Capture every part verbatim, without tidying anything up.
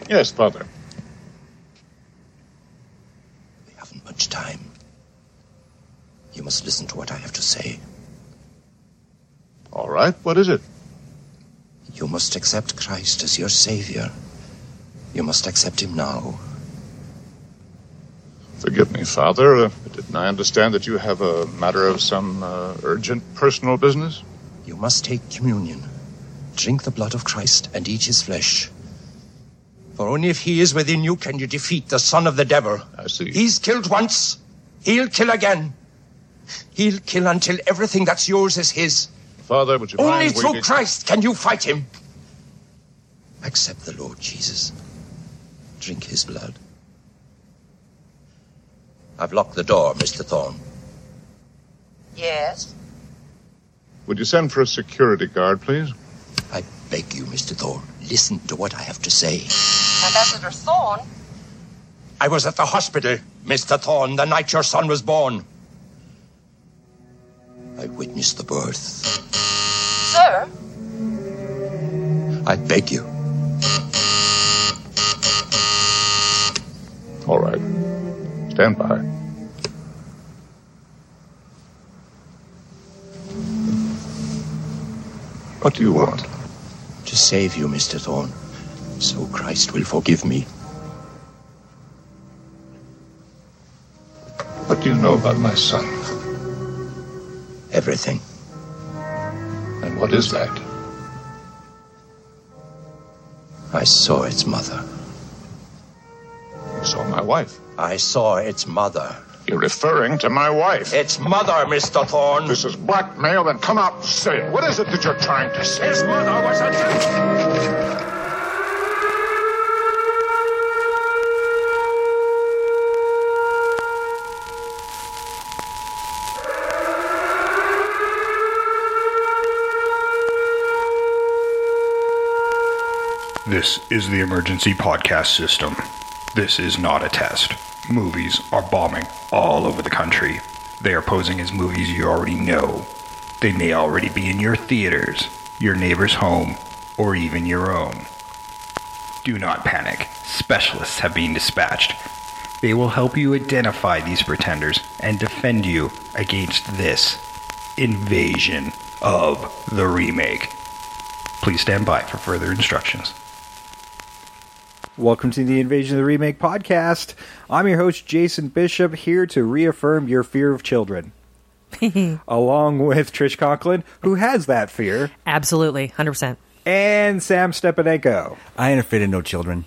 Yes, Father. We haven't much time. You must listen to what I have to say. All right, what is it? You must accept Christ as your Savior. You must accept him now. Forgive me, Father. Uh, didn't I understand that you have a matter of some uh, urgent personal business? You must take communion. Drink the blood of Christ and eat his flesh. For only if he is within you can you defeat the son of the devil. I see. He's killed once. He'll kill again. He'll kill until everything that's yours is his. Father, would you Only mind through waiting? Christ can you fight him. Accept the Lord Jesus. Drink his blood. I've locked the door, Mister Thorne. Yes? Would you send for a security guard, please? I beg you, Mister Thorne, listen to what I have to say. Ambassador Thorne? I was at the hospital, Mister Thorne, the night your son was born. I witnessed the birth. Sir? I beg you. All right. Stand by. What do you want? To save you, Mister Thorne, so Christ will forgive me. What do you know about my son? Everything. And what is that? I saw its mother. You saw my wife. I saw its mother. You're referring to my wife. Its mother, Mister Thorne. This is blackmail, then come out and say it. What is it that you're trying to say? His mother was a... This is the emergency podcast system. This is not a test. Movies are bombing all over the country. They are posing as movies you already know. They may already be in your theaters, your neighbor's home, or even your own. Do not panic. Specialists have been dispatched. They will help you identify these pretenders and defend you against this invasion of the remake. Please stand by for further instructions. Welcome to the Invasion of the Remake podcast. I'm your host, Jason Bishop, here to reaffirm your fear of children. Along with Trish Conklin, who has that fear. Absolutely, one hundred percent. And Sam Stepanenko. I ain't afraid of no children.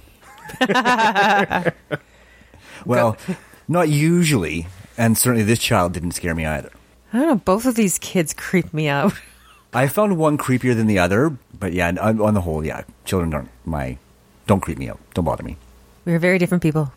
Well, not usually, and certainly this child didn't scare me either. I don't know, both of these kids creep me out. I found one creepier than the other, but yeah, on, on the whole, yeah, children don't my don't creep me out. Don't bother me. We're very different people.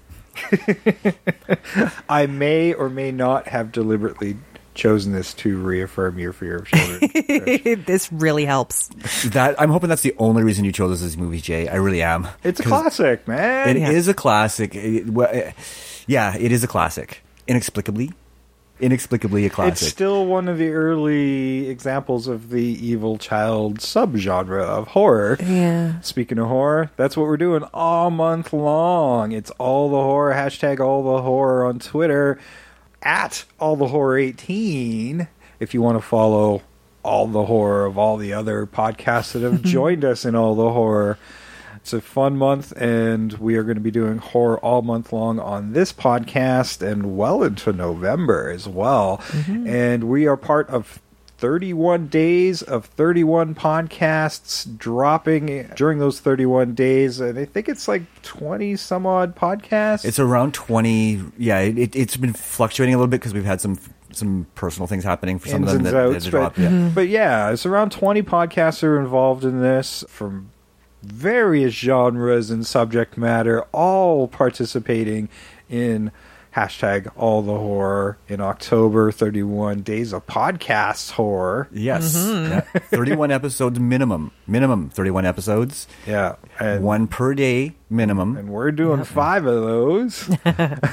I may or may not have deliberately chosen this to reaffirm your fear of children. This really helps. That I'm hoping that's the only reason you chose this movie, Jay. I really am. It's a classic, man. It Yeah. is a classic. It, well, it, yeah, it is a classic. Inexplicably. Inexplicably a classic. It's still one of the early examples of the evil child subgenre of horror. Yeah. Speaking of horror, that's what we're doing all month long. It's all the horror, hashtag all the horror on Twitter, at all the horror eighteen, if you want to follow all the horror of all the other podcasts that have joined us in all the horror. It's a fun month, and we are going to be doing horror all month long on this podcast and well into November as well. Mm-hmm. And we are part of thirty-one days of thirty-one podcasts dropping during those thirty-one days. And I think it's like twenty some odd podcasts. It's around twenty. Yeah, it, it's been fluctuating a little bit because we've had some some personal things happening for some Ins of them and that, outs, that but, dropped. Yeah. mm-hmm. but yeah, it's around twenty podcasts that are involved in this from various genres and subject matter, all participating in hashtag all the horror in October. thirty-one days of podcasts horror. Yes. Mm-hmm. Yeah. thirty-one episodes minimum. Minimum thirty-one episodes. Yeah. And, One per day minimum. and we're doing five of those.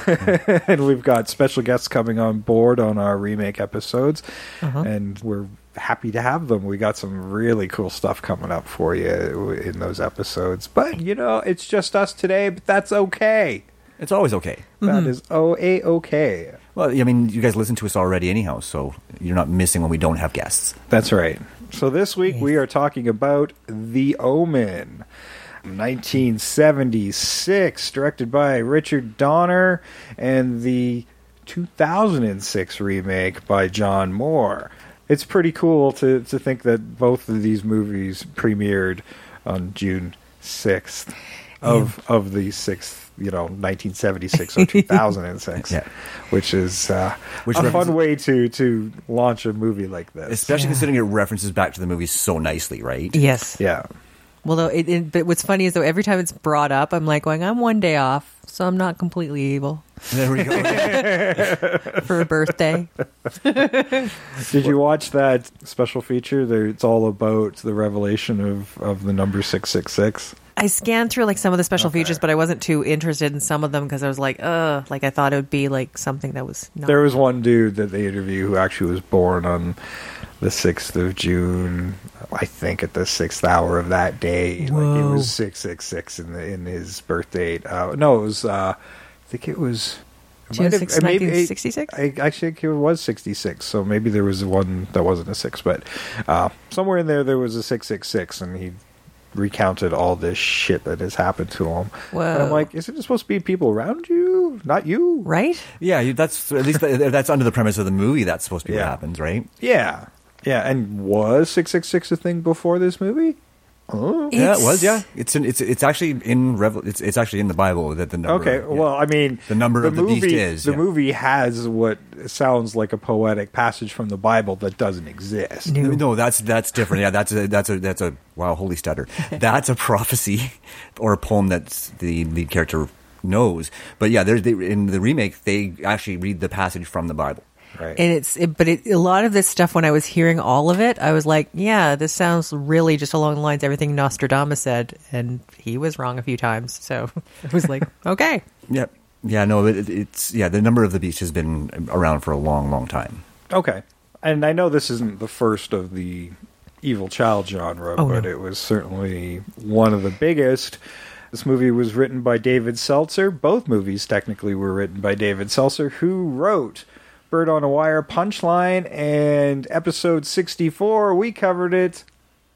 And we've got special guests coming on board on our remake episodes. Uh-huh. And we're happy to have them. We got some really cool stuff coming up for you in those episodes. But, you know, it's just us today, but that's okay. It's always okay. That is O-A-okay. Well, I mean, you guys listen to us already anyhow, so you're not missing when we don't have guests. That's right. So this week we are talking about The Omen. nineteen seventy-six, directed by Richard Donner, and the two thousand six remake by John Moore. It's pretty cool to, to think that both of these movies premiered on June sixth of yeah. of the sixth, you know, nineteen seventy-six or two thousand six, yeah. which is uh, which a fun way to, to launch a movie like this. Especially yeah. considering it references back to the movie so nicely, right? Yes. Yeah. Well, though, it, it, but what's funny is though every time it's brought up, I'm like going, I'm one day off, so I'm not completely evil. There we go. For a birthday. Did you watch that special feature? There, it's all about the revelation of, of the number six six six. I scanned through like some of the special Okay. features, but I wasn't too interested in some of them because I was like, uh, like I thought it would be like something that was not. There was one dude that they interviewed who actually was born on the sixth of June, I think at the sixth hour of that day. Whoa. Like it was six six six in the in his birth date. Uh, no, it was. Uh, I think it was. it June might have- sixth, maybe- nineteen sixty-six? I actually think it was sixty-six. So maybe there was one that wasn't a six, but uh, somewhere in there there was a six six six, and he recounted all this shit that has happened to him. Whoa. And I'm like, is it supposed to be people around you, not you? Right? Yeah, you- that's at least that- that's under the premise of the movie. That's supposed to be Yeah. what happens, right? Yeah, yeah. And was six six six a thing before this movie? Oh. Yeah, it It's- was. Yeah, it's in, it's it's actually in Revel. It's it's actually in the Bible that the number. Okay, yeah. well, I mean, The number of the movie, beast is, the yeah. movie has what sounds like a poetic passage from the Bible that doesn't exist. No. No, that's that's different. Yeah, that's a that's a that's a wow, holy stutter. That's a prophecy or a poem that the lead character knows. But yeah, there's they, in the remake they actually read the passage from the Bible. Right. And it's, it, but it, a lot of this stuff, when I was hearing all of it, I was like, yeah, this sounds really just along the lines of everything Nostradamus said. And he was wrong a few times. So I was like, okay. Yeah, yeah, no, it, it's yeah. The number of the beast has been around for a long, long time. Okay. And I know this isn't the first of the evil child genre, Oh, but no. it was certainly one of the biggest. This movie was written by David Seltzer. Both movies technically were written by David Seltzer, who wrote Bird on a Wire, Punchline, and episode sixty-four. We covered it.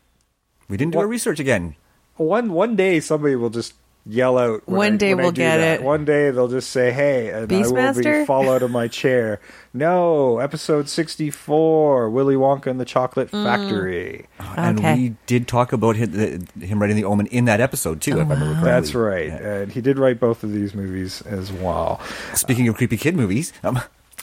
We didn't do What- our research again. One one day somebody will just yell out. when One I- day when I we'll do get that. it. One day they'll just say, "Hey," and I will Beastmaster? be fall out of my chair. No, episode sixty-four, Willy Wonka and the Chocolate Mm. Factory. And Okay. we did talk about him, the, him writing the Omen in that episode too, if I remember correctly. That's right, Yeah. and he did write both of these movies as well. Speaking of creepy kid movies, um,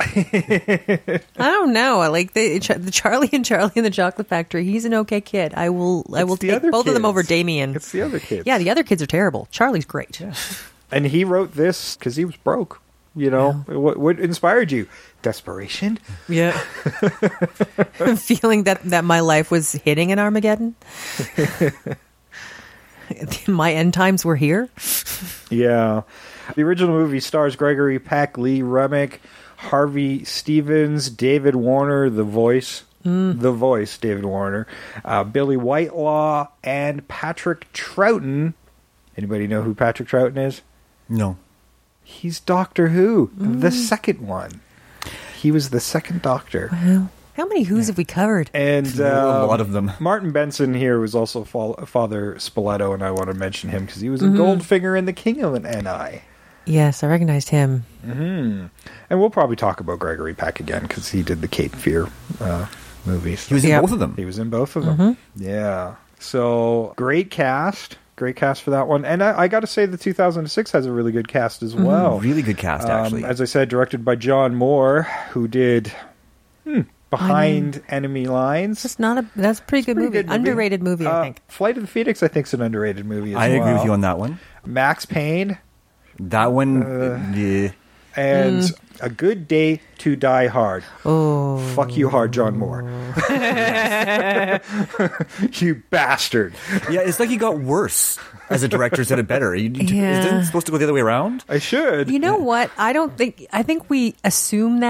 I don't know. I like the, the Charlie and Charlie and the Chocolate Factory. He's an okay kid. I will, I It's will the take other both of them kids. over Damien. It's the other kids. Yeah, the other kids are terrible. Charlie's great. And he wrote this because he was broke. You know, what, what inspired you? Desperation. Yeah. Feeling that, that my life was hitting an Armageddon. My end times were here. Yeah. The original movie stars Gregory Peck, Lee Remick, Harvey Stevens, David Warner, the voice, the voice, David Warner, uh, Billy Whitelaw, and Patrick Troughton. Anybody know who Patrick Troughton is? no. He's Doctor Who, the second one. He was the second Doctor. Wow. How many Who's have we covered? And A um, lot of them. Martin Benson here was also fa- Father Spoleto, and I want to mention him because he was in Goldfinger and the King of an N I. Yes, I recognized him. And we'll probably talk about Gregory Peck again because he did the Cape Fear uh, movies. He was in Yep. both of them. He was in both of them. Yeah. So great cast. Great cast for that one. And I, I got to say the two thousand six has a really good cast as well. Really good cast, Um, actually. as I said, directed by John Moore, who did hmm, Behind Enemy Lines. That's not a. That's a pretty good Pretty movie. good movie. Underrated movie, Uh, I think. Flight of the Phoenix, I think, is an underrated movie as I well. agree with you on that one. Max Payne That one, Uh, yeah. and A Good Day to Die Hard. Oh, Fuck you hard, John Moore. You bastard. Yeah, it's like he got worse as a director instead of better. You, you- Yeah. Isn't it supposed to go the other way around? I should. you know what? I don't think. I think we assume that,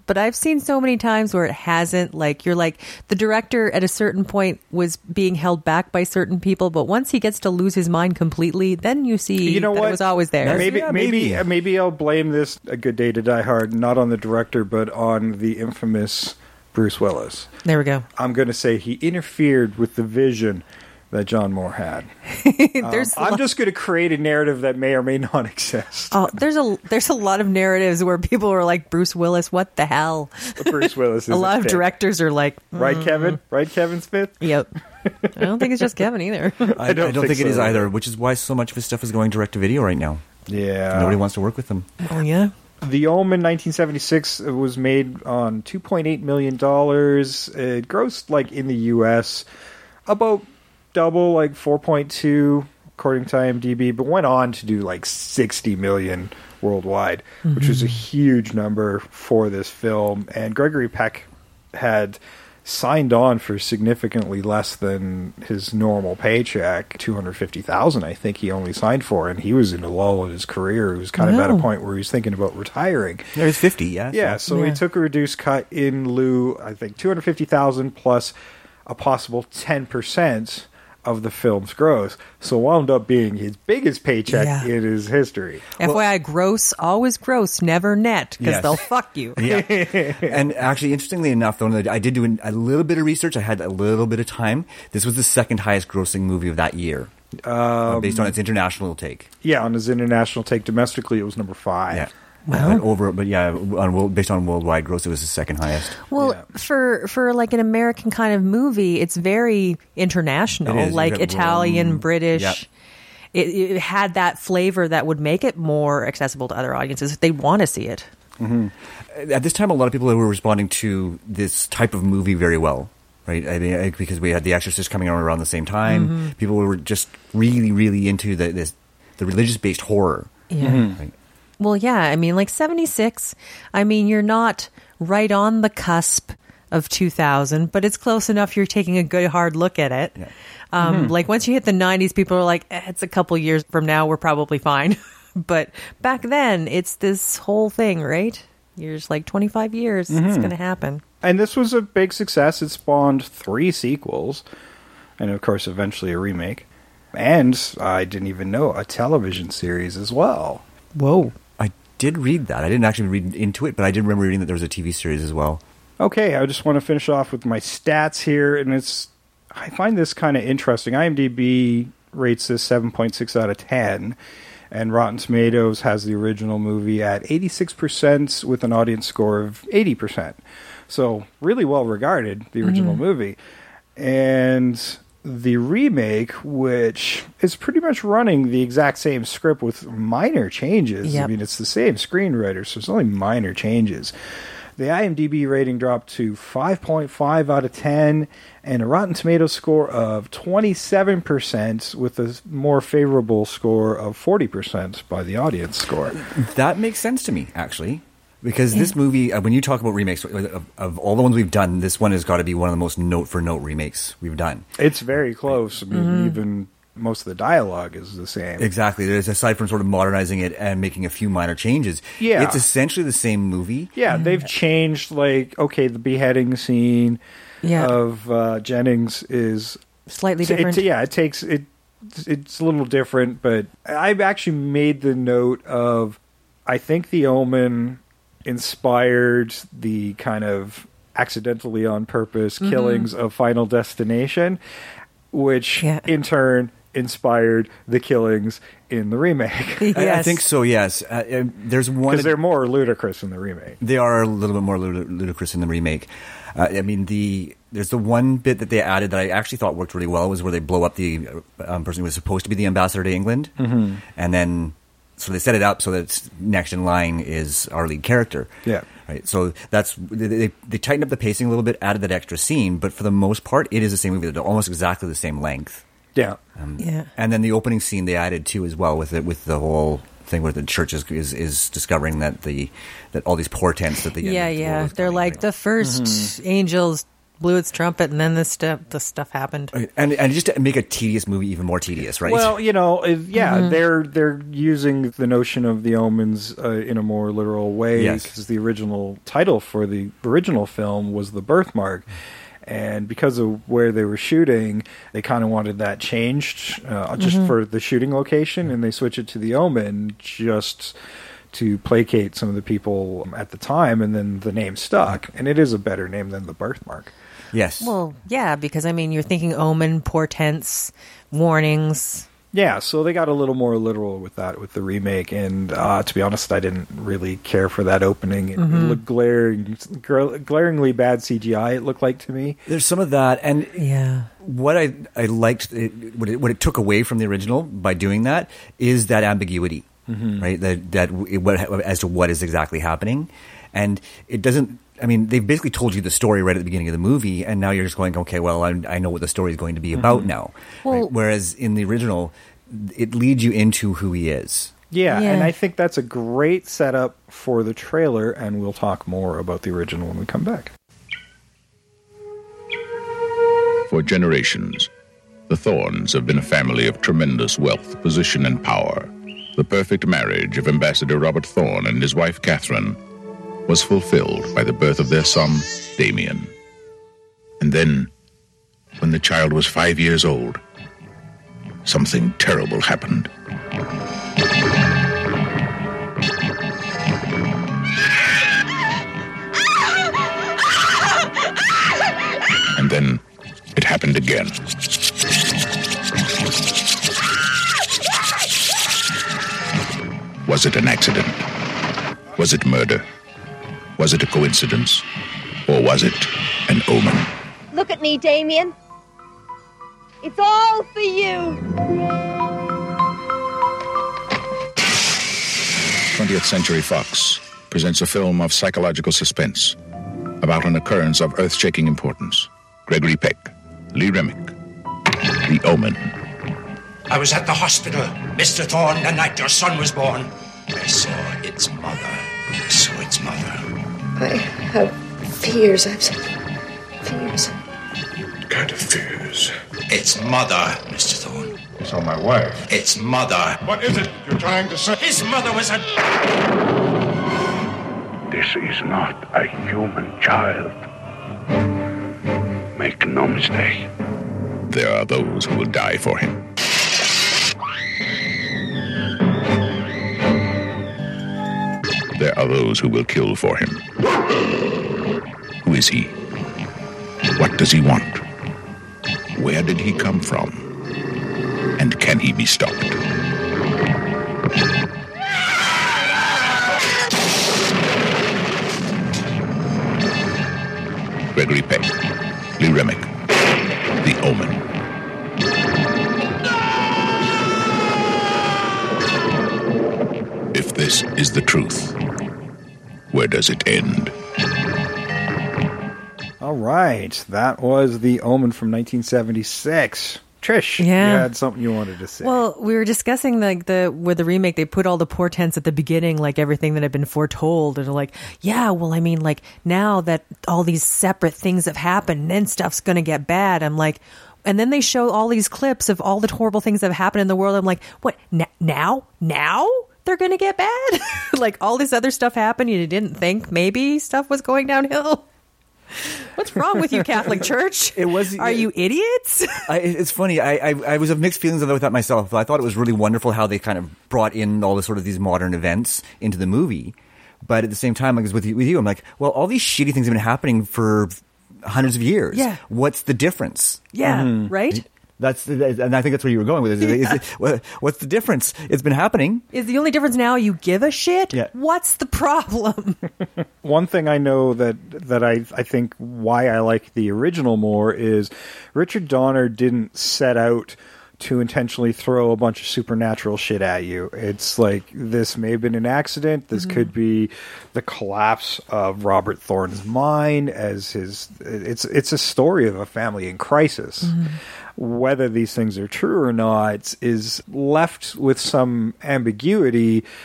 but I've seen so many times where it hasn't. Like, you're like, the director at a certain point was being held back by certain people, but once he gets to lose his mind completely, then you see You know that what? it was always there. Maybe, Yeah, maybe, maybe. maybe I'll blame this A Good Day to Die Hard not on the director, but on the infamous Bruce Willis. There we go. I'm going to say he interfered with the vision that John Moore had. There's a I'm lot- just going to create a narrative that may or may not exist. Oh, there's a there's a lot of narratives where people are like, Bruce Willis, what the hell? Bruce Willis is A lot of dick. directors are like, mm, Right, Kevin? Right, Kevin Smith? yep. I don't think it's just Kevin either. I, I don't, don't think, think it is so. either, which is why so much of his stuff is going direct to video right now. Yeah. Nobody wants to work with them. Oh yeah. The Omen nineteen seventy-six was made on two point eight million dollars. It grossed, like, in the U S about double, like four point two, according to IMDb, but went on to do, like, sixty million worldwide, mm-hmm. which was a huge number for this film. And Gregory Peck had signed on for significantly less than his normal paycheck, two hundred fifty thousand dollars I think he only signed for, and he was in a lull in his career. He was kind of at a No. point where he was thinking about retiring. Yeah, he's fifty, yeah. Yeah, so Yeah. he took a reduced cut in lieu, I think two hundred fifty thousand dollars plus a possible ten percent of the film's gross. So wound up being his biggest paycheck Yeah. in his history. F Y I, gross, always gross, never net, because Yes. they'll fuck you. Yeah. And actually, interestingly enough, though, I did do an, a little bit of research. I had a little bit of time. This was the second highest grossing movie of that year, uh, based on its international take. Yeah, on his international take, domestically it was number five. Yeah. Wow. And over, but yeah, on, world- based on worldwide gross, it was the second highest. Well, Yeah. for for like an American kind of movie, it's very international, It is. like You have Italian, Rome. British. Yep. It, it had that flavor that would make it more accessible to other audiences if they want to see it. At this time, a lot of people were responding to this type of movie very well, right? I mean, I- because we had The Exorcist coming out around the same time. Mm-hmm. People were just really, really into the this the religious-based horror. Yeah. Right? Well, yeah. I mean, like seventy-six. I mean, you're not right on the cusp of two thousand, but it's close enough. You're taking a good hard look at it. Yeah. Um, Like once you hit the nineties, people are like, eh, it's a couple years from now, we're probably fine. But back then, it's this whole thing, right? You're just like twenty-five years, it's going to happen. And this was a big success. It spawned three sequels, and of course, eventually a remake. And I didn't even know a television series as well. Whoa. I did read that. I didn't actually read into it, but I did remember reading that there was a T V series as well. Okay, I just want to finish off with my stats here, and it's I find this kind of interesting. IMDb rates this seven point six out of ten, and Rotten Tomatoes has the original movie at eighty-six percent with an audience score of eighty percent. So really well regarded, the original movie. And the remake, which is pretty much running the exact same script with minor changes. I Yep. mean, it's the same screenwriter, so it's only minor changes. The IMDb rating dropped to five point five out of ten and a Rotten Tomatoes score of twenty-seven percent with a more favorable score of forty percent by the audience score. That makes sense to me, actually. Because this movie, uh, when you talk about remakes, of, of all the ones we've done, this one has got to be one of the most note-for-note remakes we've done. It's very close. I mean, even most of the dialogue is the same. Exactly. There's, aside from sort of modernizing it and making a few minor changes, Yeah. it's essentially the same movie. Yeah, they've changed, like, okay, the beheading scene Yeah. of uh, Jennings is Slightly It- different. yeah, it takes it. It's a little different, but I've actually made the note of. I think The Omen inspired the kind of accidentally on purpose killings of Final Destination, which Yeah. in turn inspired the killings in the remake. I, I Yes. think so, yes. Uh, uh, there's one. Because they're more ludicrous in the remake. They are a little bit more lud- ludicrous in the remake. Uh, I mean, the there's the one bit that they added that I actually thought worked really well was where they blow up the um, person who was supposed to be the ambassador to England, mm-hmm. and then so they set it up so that it's next in line is our lead character. Yeah. Right. So that's they, they they tightened up the pacing a little bit, added that extra scene, but for the most part, it is the same movie. They're almost exactly the same length. Yeah. Um, Yeah. And then the opening scene they added too as well with it with the whole thing where the church is is, is discovering that the that all these portents that the Yeah, end of the yeah. world is They're coming, like right? the 1st angels blew its trumpet, and then this stuff, the stuff happened. And and just to make a tedious movie even more tedious, right? Well, you know, it- yeah, Mm-hmm. they're they're using the notion of the omens uh, in a more literal way Yes. because the original title for the original film was The Birthmark. And because of where they were shooting, they kind of wanted that changed uh, just Mm-hmm. for the shooting location, and they switched it to the Omen just to placate some of the people at the time, and then the name stuck. And it is a better name than The Birthmark. yes. Well, yeah, because I mean, you're thinking omen, portents, warnings. Yeah, so they got a little more literal with that with the remake, and uh, to be honest, I didn't really care for that opening. It, Mm-hmm. it looked glaring, gl- glaringly bad C G I. It looked like to me. There's some of that, and Yeah. what I I liked, it, what, it, what it took away from the original by doing that is that ambiguity, right? That that it, what, as to what is exactly happening, and it doesn't. I mean, they've basically told you the story right at the beginning of the movie, and now you're just going, okay, well, I, I know what the story is going to be about now. Well- right? Whereas in the original, it leads you into who he is. Yeah, Yeah. and I think that's a great setup for the trailer, and we'll talk more about the original when we come back. For generations, the Thorns have been a family of tremendous wealth, position, and power. The perfect marriage of Ambassador Robert Thorne and his wife Catherine was fulfilled by the birth of their son, Damien. And then, when the child was five years old, something terrible happened. And then it happened again. Was it an accident? Was it murder? Was it a coincidence? Or was it an omen? Look at me, Damien. It's all for you. twentieth Century Fox presents a film of psychological suspense about an occurrence of earth-shaking importance. Gregory Peck, Lee Remick, The Omen. I was at the hospital, Mister Thorne, the night your son was born. I saw its mother. I saw its mother. I have fears. I've fears. What kind of fears? Its mother, Mister Thorne. So my wife. Its mother. What is it you're trying to say? His mother was a... This is not a human child. Make no mistake. There are those who will die for him. There are those who will kill for him. Who is he? What does he want? Where did he come from? And can he be stopped? Gregory Peck, Lee Remick, The Omen. If this is the truth, where does it end? All right, that was The Omen from nineteen seventy-six. Trish, Yeah. you had something you wanted to say. Well, we were discussing like the with the remake, they put all the portents at the beginning, like everything that had been foretold, and they're like, yeah, well, I mean, like now that all these separate things have happened, then stuff's gonna get bad. I'm like, and then they show all these clips of all the horrible things that have happened in the world. I'm like, what? N- now? Now they're gonna get bad? Like all this other stuff happened. You didn't think maybe stuff was going downhill. What's wrong with you, Catholic Church? It was- Are you idiots? I, it's funny. I, I I was of mixed feelings about that myself. I thought it was really wonderful how they kind of brought in all the sort of these modern events into the movie. But at the same time, I was with you, with you. I'm like, well, all these shitty things have been happening for hundreds of years. Yeah. What's the difference? Yeah, right? That's the, and I think that's where you were going with it. Is it- what- what's the difference? It's been happening. Is the only difference now you give a shit? Yeah. What's the problem? One thing I know that that I I think why I like the original more is Richard Donner didn't set out to intentionally throw a bunch of supernatural shit at you. It's like this may have been an accident. This could be the collapse of Robert Thorne's mind as his. It's it's a story of a family in crisis. Whether these things are true or not is left with some ambiguity.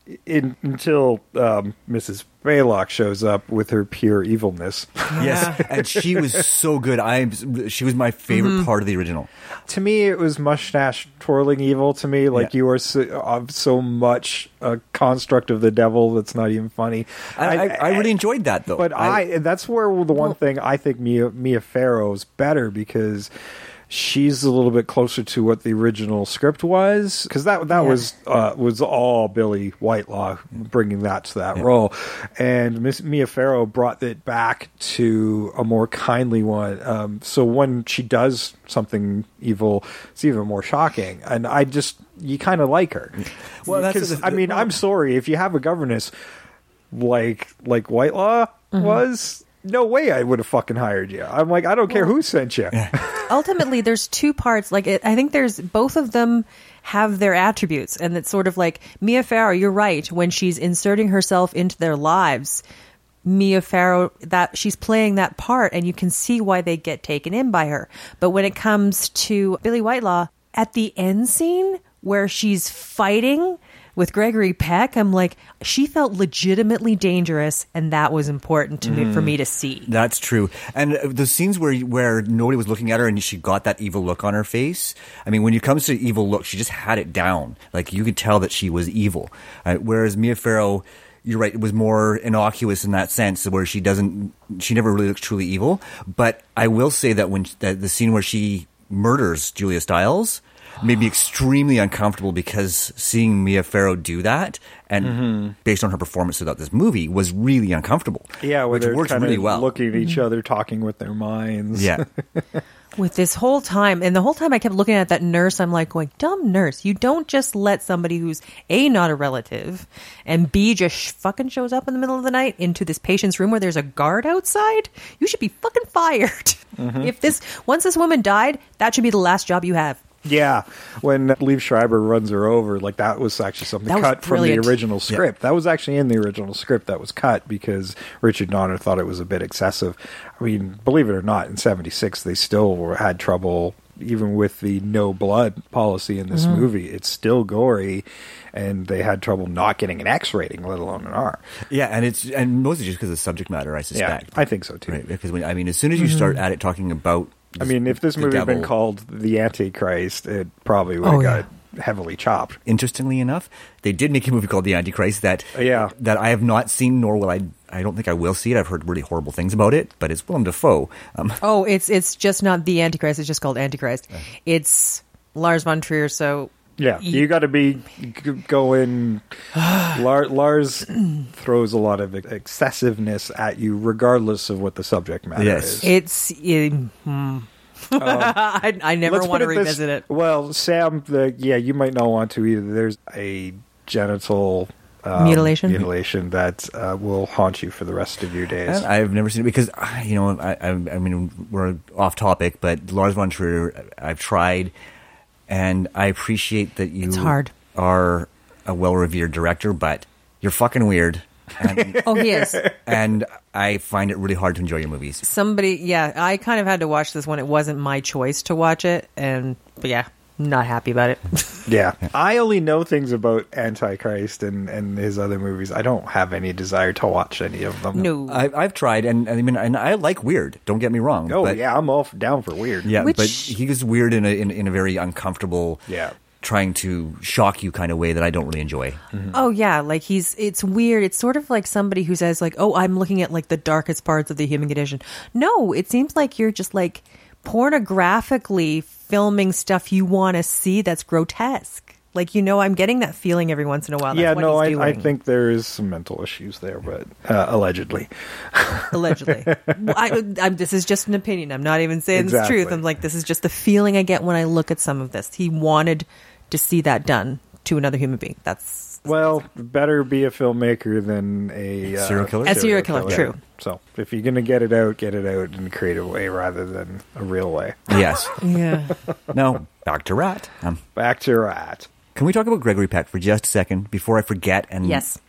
in, until um, Missus Baylock shows up with her pure evilness. Yes, and she was so good. I she was my favorite Mhm. part of the original. To me, it was mustache twirling evil. To me, like Yeah. you are so, of so much a construct of the devil that's not even funny. I, I, I really enjoyed that though. But I, that's where the one thing I think Mia Mia Farrow's better because she's a little bit closer to what the original script was because that that Yeah. was uh, was all Billy Whitelaw bringing that to that role, and Miss Mia Farrow brought it back to a more kindly one. Um, so when she does something evil, it's even more shocking, and I just you kind of like her. Well, that's because the- I mean, I'm sorry if you have a governess like like Whitelaw was. No way I would have fucking hired you. I'm like, I don't care who sent you. Ultimately, there's two parts. Like, it, I think there's both of them have their attributes, and it's sort of like Mia Farrow. You're right. When she's inserting herself into their lives, Mia Farrow, that she's playing that part, and you can see why they get taken in by her. But when it comes to Billy Whitelaw, at the end scene where she's fighting with Gregory Peck, I'm like, she felt legitimately dangerous, and that was important to me for me to see. That's true. And uh, the scenes where where nobody was looking at her and she got that evil look on her face. I mean, when it comes to evil look, she just had it down. Like you could tell that she was evil. Uh, whereas Mia Farrow, you're right, it was more innocuous in that sense, where she doesn't, she never really looks truly evil. But I will say that when that the scene where she murders Julia Stiles made me extremely uncomfortable because seeing Mia Farrow do that, and Mm-hmm. based on her performance throughout this movie, was really uncomfortable. Yeah, where which they're works kind really of well. looking at each other, talking with their minds. Yeah. With this whole time, and the whole time I kept looking at that nurse, I'm like going, dumb nurse, you don't just let somebody who's A, not a relative, and B, just sh- fucking shows up in the middle of the night into this patient's room where there's a guard outside. You should be fucking fired. If this, once this woman died, that should be the last job you have. Yeah, when Liev Schreiber runs her over, like that was actually something That was cut from brilliant. the original script. That was actually in the original script that was cut because Richard Donner thought it was a bit excessive. I mean, believe it or not, in seventy-six they still were, had trouble, even with the no blood policy in this Mhm. movie. It's still gory, and they had trouble not getting an X rating, let alone an R. Yeah, and it's and mostly just because of the subject matter, I suspect. I think so too. Right? Because when, I mean, as soon as you start at it talking about, I mean, if this the movie had been devil- called The Antichrist, it probably would have Oh, yeah. got heavily chopped. Interestingly enough, they did make a movie called The Antichrist that Yeah. that I have not seen, nor will I. I don't think I will see it. I've heard really horrible things about it, but it's Willem Dafoe. Um, Oh, it's it's just not the Antichrist. It's just called Antichrist. It's Lars von Trier. So Yeah, you got to be g- going. Lar- Lars throws a lot of excessiveness at you, regardless of what the subject matter Yes. is. it's. um, hmm. I, I never Let's want to put it this- revisit it. Well, Sam, the yeah, you might not want to either. There's a genital um, Mutilation? mutilation that uh, will haunt you for the rest of your days. And I've never seen it because uh, you know I, I, I mean we're off topic, but Lars von Trier I've tried, and I appreciate that you It's hard. are a well revered director, but you're fucking weird. And, Oh, he is. and I find it really hard to enjoy your movies. Somebody, yeah, I kind of had to watch this one. It wasn't my choice to watch it, and but yeah, not happy about it. Yeah. I only know things about Antichrist and, and his other movies. I don't have any desire to watch any of them. No. I, I've tried, and, and I mean, and I like weird. Don't get me wrong. Oh, but, yeah, I'm all f- down for weird. yeah, Which- but he was weird in a in, in a very uncomfortable, Yeah. trying to shock you kind of way that I don't really enjoy. Oh yeah, like he's it's weird. It's sort of like somebody who says like, "Oh, I'm looking at like the darkest parts of the human condition." No, it seems like you're just like pornographically filming stuff you want to see that's grotesque. Like, you know, I'm getting that feeling every once in a while. That's yeah, what no, he's I, I doing. think there is some mental issues there, but uh, allegedly. Allegedly. Well, I, I'm, this is just an opinion. I'm not even saying the Exactly. truth. I'm like, this is just the feeling I get when I look at some of this. He wanted to see that done to another human being. That's Well, better be a filmmaker than a uh, Serial killer? A serial killer, true. So if you're going to get it out, get it out in a creative way rather than a real way. Yes. yeah. Now back to Rat. Um, Back to Rat. Can we talk about Gregory Peck for just a second before I forget? And Yes.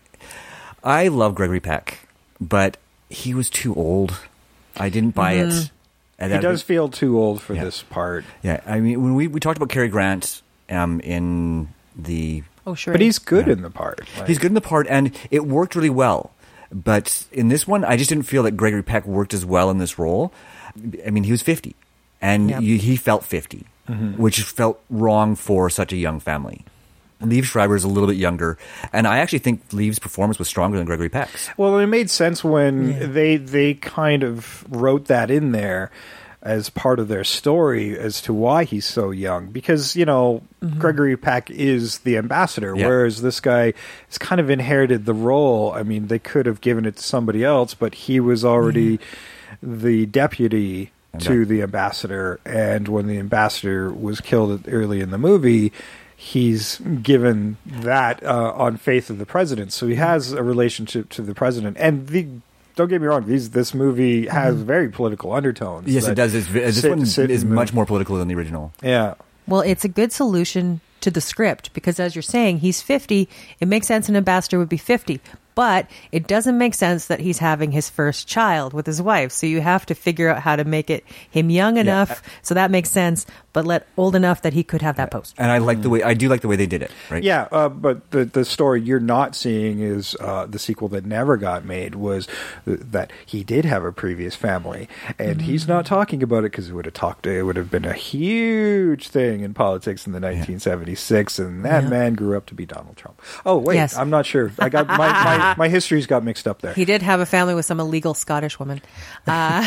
I love Gregory Peck, but he was too old. I didn't buy it. And He that- does feel too old for Yeah. this part. Yeah, I mean, when we, we talked about Cary Grant um, in the Oh, sure. But he's good in the part. Like, He's good in the part, and it worked really well. But in this one, I just didn't feel that Gregory Peck worked as well in this role. I mean, he was fifty, and Yep. you, he felt fifty, Mhm. which felt wrong for such a young family. Liev Schreiber is a little bit younger, and I actually think Liev's performance was stronger than Gregory Peck's. Well, it made sense when they they kind of wrote that in there as part of their story as to why he's so young. Because, you know, Mhm. Gregory Peck is the ambassador, Yeah. whereas this guy has kind of inherited the role. I mean, they could have given it to somebody else, but he was already the deputy to the ambassador. And when the ambassador was killed early in the movie, he's given that uh, on faith of the president. So he has a relationship to the president. And the don't get me wrong, these this movie has Mhm. very political undertones. Yes, that it does. It's, this sit- one sit is in the- much more political than the original. Yeah. Well, it's a good solution to the script because, as you're saying, he's fifty. It makes sense an ambassador would be fifty. But it doesn't make sense that he's having his first child with his wife. So you have to figure out how to make it him young enough so that makes sense, but let old enough that he could have that post. And I like the way I do like the way they did it. Right? Yeah, uh, but the the story you're not seeing is uh, the sequel that never got made was th- that he did have a previous family, and he's not talking about it because it would have talked. It would have been a huge thing in politics in the nineteen seventy-six, and that Yeah. man grew up to be Donald Trump. Oh wait, Yes. I'm not sure. I got my, my my history's got mixed up there. He did have a family with some illegal Scottish woman uh,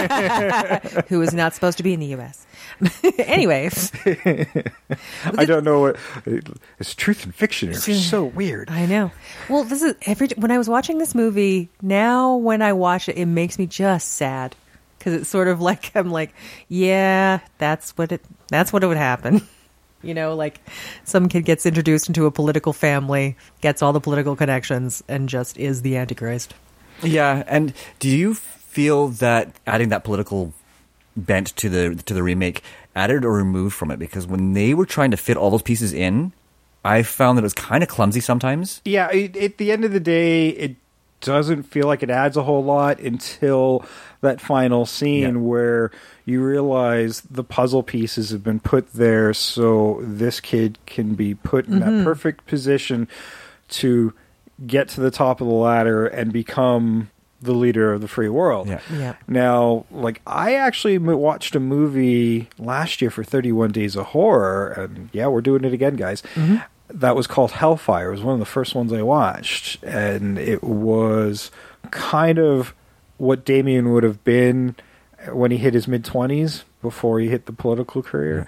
who was not supposed to be in the U S Anyways. I don't know what it's truth and fiction are so weird. I know. Well, this is every when I was watching this movie. Now, when I watch it, it makes me just sad because it's sort of like I'm like, yeah, that's what it. That's what it would happen. You know, like some kid gets introduced into a political family, gets all the political connections, and just is the Antichrist. Yeah, and do you feel that adding that political bent to the to the remake added or removed from it? Because when they were trying to fit all those pieces in, I found that it was kind of clumsy sometimes. Yeah, it, at the end of the day, it doesn't feel like it adds a whole lot until that final scene Yeah. where you realize the puzzle pieces have been put there so this kid can be put in Mhm. that perfect position to get to the top of the ladder and become the leader of the free world. Yeah. Yeah. Now, like, I actually m- watched a movie last year for thirty-one Days of Horror, and yeah, we're doing it again, guys. That was called Hellfire. It was one of the first ones I watched, and it was kind of what Damien would have been when he hit his mid-twenties before he hit the political career.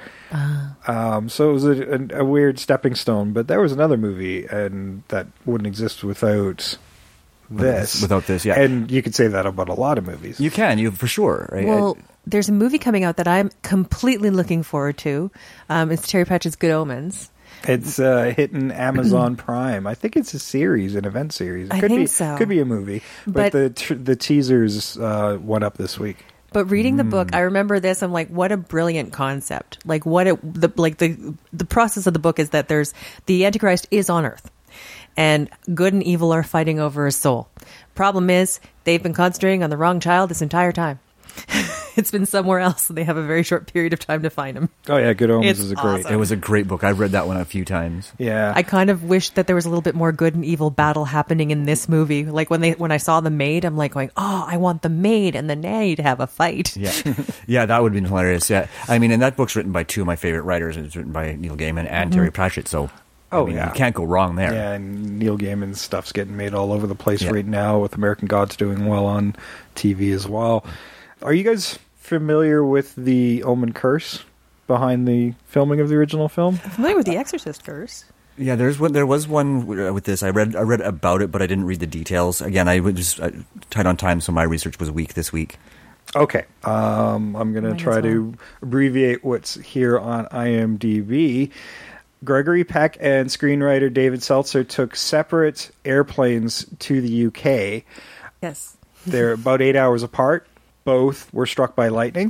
Um, so it was a, a, a weird stepping stone, but there was another movie and that wouldn't exist without this. Without this, yeah. And you could say that about a lot of movies. You can, you for sure, right? Well, there's a movie coming out that I'm completely looking forward to. Um, it's Terry Pratchett's Good Omens. It's uh, hitting Amazon Prime. I think it's a series, an event series. It I could think be, so. Could be a movie, but, But- the tr- the teasers uh, went up this week. But reading the book, Mm. I remember this. I'm like, what a brilliant concept! Like, what it, the like the the process of the book is that there's the Antichrist is on Earth, and good and evil are fighting over his soul. Problem is, they've been concentrating on the wrong child this entire time. It's been somewhere else, and they have a very short period of time to find him. Oh yeah, Good Omens It's is a great. It was a great book. I've read that one a few times. Yeah, I kind of wish that there was a little bit more good and evil battle happening in this movie. Like when they when I saw the maid, I'm like going, oh, I want the maid and the nanny to have a fight. Yeah, yeah, that would have been hilarious. Yeah, I mean, and that book's written by two of my favorite writers. It's written by Neil Gaiman and Terry Pratchett. So, Oh, I mean, yeah. you can't go wrong there. Yeah, and Neil Gaiman's stuff's getting made all over the place Yeah. right now, with American Gods doing well on T V as well. Are you guys familiar with the Omen curse behind the filming of the original film? Familiar with the Exorcist curse? Yeah, there's one. There was one with this. I read. I read about it, but I didn't read the details. Again, I was just uh, tight on time, so my research was weak this week. Okay, um, I'm going to Might as try to abbreviate what's here on IMDb. Gregory Peck and screenwriter David Seltzer took separate airplanes to the U K. Yes. They're about eight hours apart. Both were struck by lightning.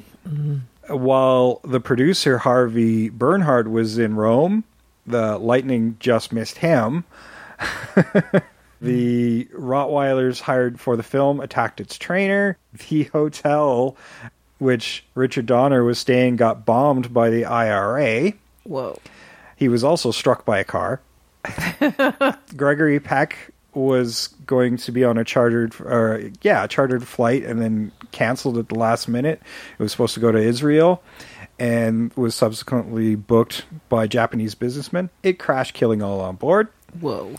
While the producer, Harvey Bernhard, was in Rome, the lightning just missed him. The Rottweilers hired for the film attacked its trainer. The hotel which Richard Donner was staying got bombed by the I R A. Whoa. He was also struck by a car. Gregory Peck was going to be on a chartered, or yeah, chartered flight, and then canceled at the last minute. It was supposed to go to Israel, and was subsequently booked by Japanese businessmen. It crashed, killing all on board. Whoa.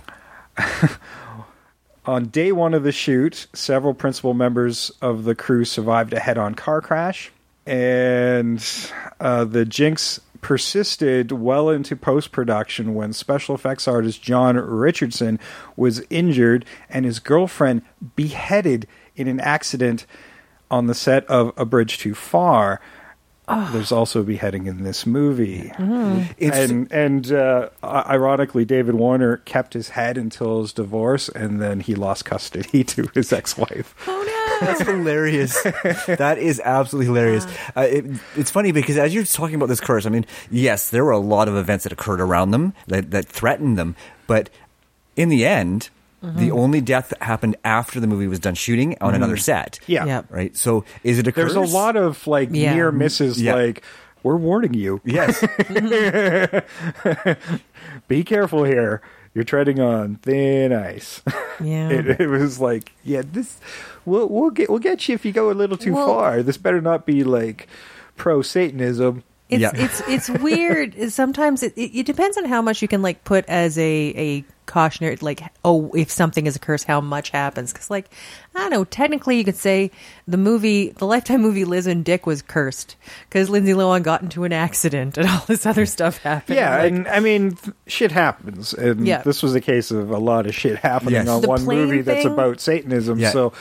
On day one of the shoot, several principal members of the crew survived a head-on car crash, and uh, the jinx persisted well into post-production when special effects artist John Richardson was injured and his girlfriend beheaded in an accident on the set of A Bridge Too Far. Oh. There's also a beheading in this movie. Mm. And, and uh, ironically, David Warner kept his head until his divorce, and then he lost custody to his ex-wife. Oh, no. That's hilarious. That is absolutely hilarious. Uh, it, it's funny because as you're talking about this curse, I mean, yes, there were a lot of events that occurred around them that, that threatened them. But in the end, mm-hmm. the only death that happened after the movie was done shooting on mm-hmm. another set. Yeah. Yep. Right? So is it a curse? There's a lot of like Yeah. near misses, Yeah. like, we're warning you. Yes. Be careful here. You're treading on thin ice. Yeah. It, it was like, yeah, this we'll we'll get we'll get you if you go a little too Well- far. This better not be like pro Satanism. It's Yeah. it's it's weird. Sometimes it, it, it depends on how much you can like put as a, a cautionary, like, oh, if something is a curse, how much happens? Because like I don't know, technically you could say the movie, the Lifetime movie Liz and Dick was cursed because Lindsay Lohan got into an accident and all this other stuff happened. Yeah, like, and I mean, th- shit happens, and Yeah. this was a case of a lot of shit happening Yes. on The one plane movie that's thing- about Satanism. Yeah. So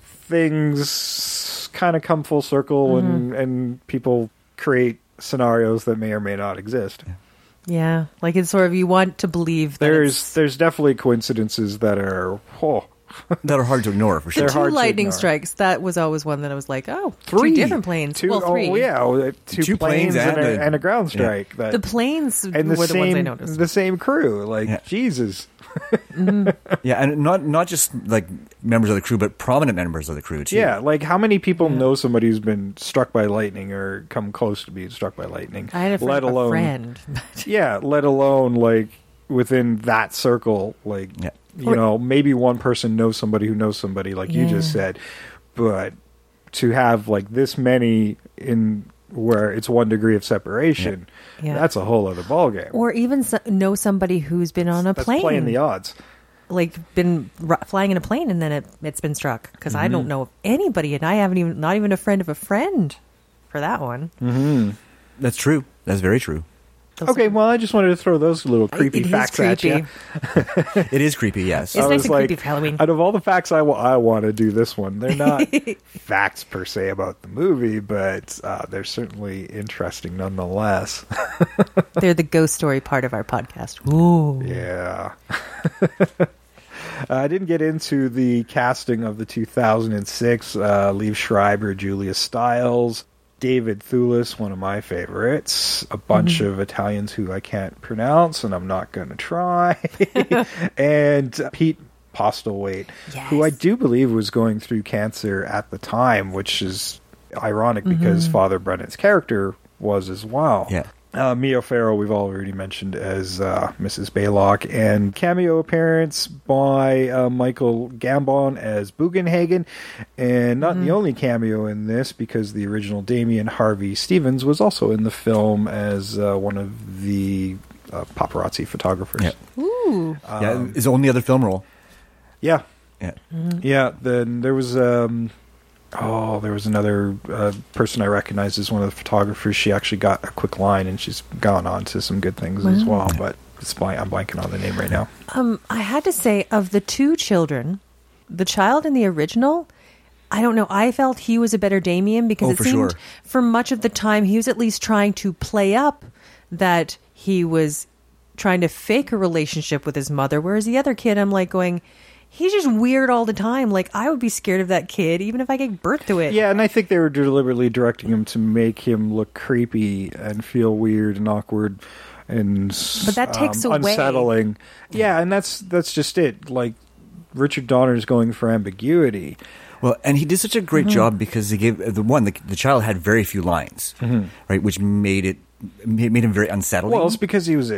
things kind of come full circle, and and people create scenarios that may or may not exist. yeah, like it's sort of you want to believe that There's it's- there's definitely coincidences that are oh, that are hard to ignore for the sure. they're two hard to lightning ignore. strikes. That was always one that I was like, oh, three two different planes. Two, well, three. Oh yeah, uh, two, Two planes, planes and, and a, a- and a ground strike. That, The planes and were the the same ones I noticed. the same crew. Like Yeah. Jesus. Yeah, and not not just like members of the crew, but prominent members of the crew too. Yeah, like how many people know somebody who's been struck by lightning or come close to being struck by lightning? I had a friend. let alone, a friend. yeah, let alone like within that circle, like Yeah. you Or- know, maybe one person knows somebody who knows somebody, like you just Yeah. said, but to have like this many in where it's one degree of separation, Yeah. that's a whole other ballgame. Or even so, know somebody who's been on a That's plane, playing the odds. like been r- flying in a plane, and then it, it's been struck. Because I Mm-hmm. don't know of anybody, and I haven't even, not even a friend of a friend, for that one. Mm-hmm. That's true. That's very true. Those- Okay, well, I just wanted to throw those little creepy it is facts at you. creepy. It is creepy, yes. It's I nice was and like, creepy for Halloween. out of all the facts I, w- I want to do this one, they're not facts per se about the movie, but uh, they're certainly interesting nonetheless. They're the ghost story part of our podcast. Ooh. Yeah. uh, I didn't get into the casting of the two thousand six uh, Liev Schreiber, Julia Stiles, David Thewlis, one of my favorites, a bunch Mm-hmm. of Italians who I can't pronounce, and I'm not going to try, and uh, Pete Postlewaite, who I Yes. do believe was going through cancer at the time, which is ironic because Mm-hmm. Father Brennan's character was as well. Yeah. Uh, Mia Farrow, we've already mentioned as uh, Missus Baylock, and cameo appearance by uh, Michael Gambon as Bugenhagen, and not Mm-hmm. the only cameo in this because the original Damian Harvey Stevens was also in the film as uh, one of the uh, paparazzi photographers. Yeah. Ooh. yeah, his only other film role. Yeah, Yeah. yeah. Then there was um, oh, there was another uh, person I recognized as one of the photographers. She actually got a quick line, and she's gone on to some good things as well. But it's blank, I'm blanking on the name right now. Um, I had to say, of the two children, the child in the original, I don't know. I felt he was a better Damien because Oh, it for seemed sure. for much of the time he was at least trying to play up that he was trying to fake a relationship with his mother. Whereas the other kid, I'm like going, he's just weird all the time. Like, I would be scared of that kid, even if I gave birth to it. Yeah, and I think they were deliberately directing him to make him look creepy and feel weird and awkward and But that takes um, away- unsettling. Yeah, and that's that's just it. Like Richard Donner's going for ambiguity. Well, and he did such a great job because he gave the one the, the child had very few lines, right, which made it made, made him very unsettling. Well, it's because he was a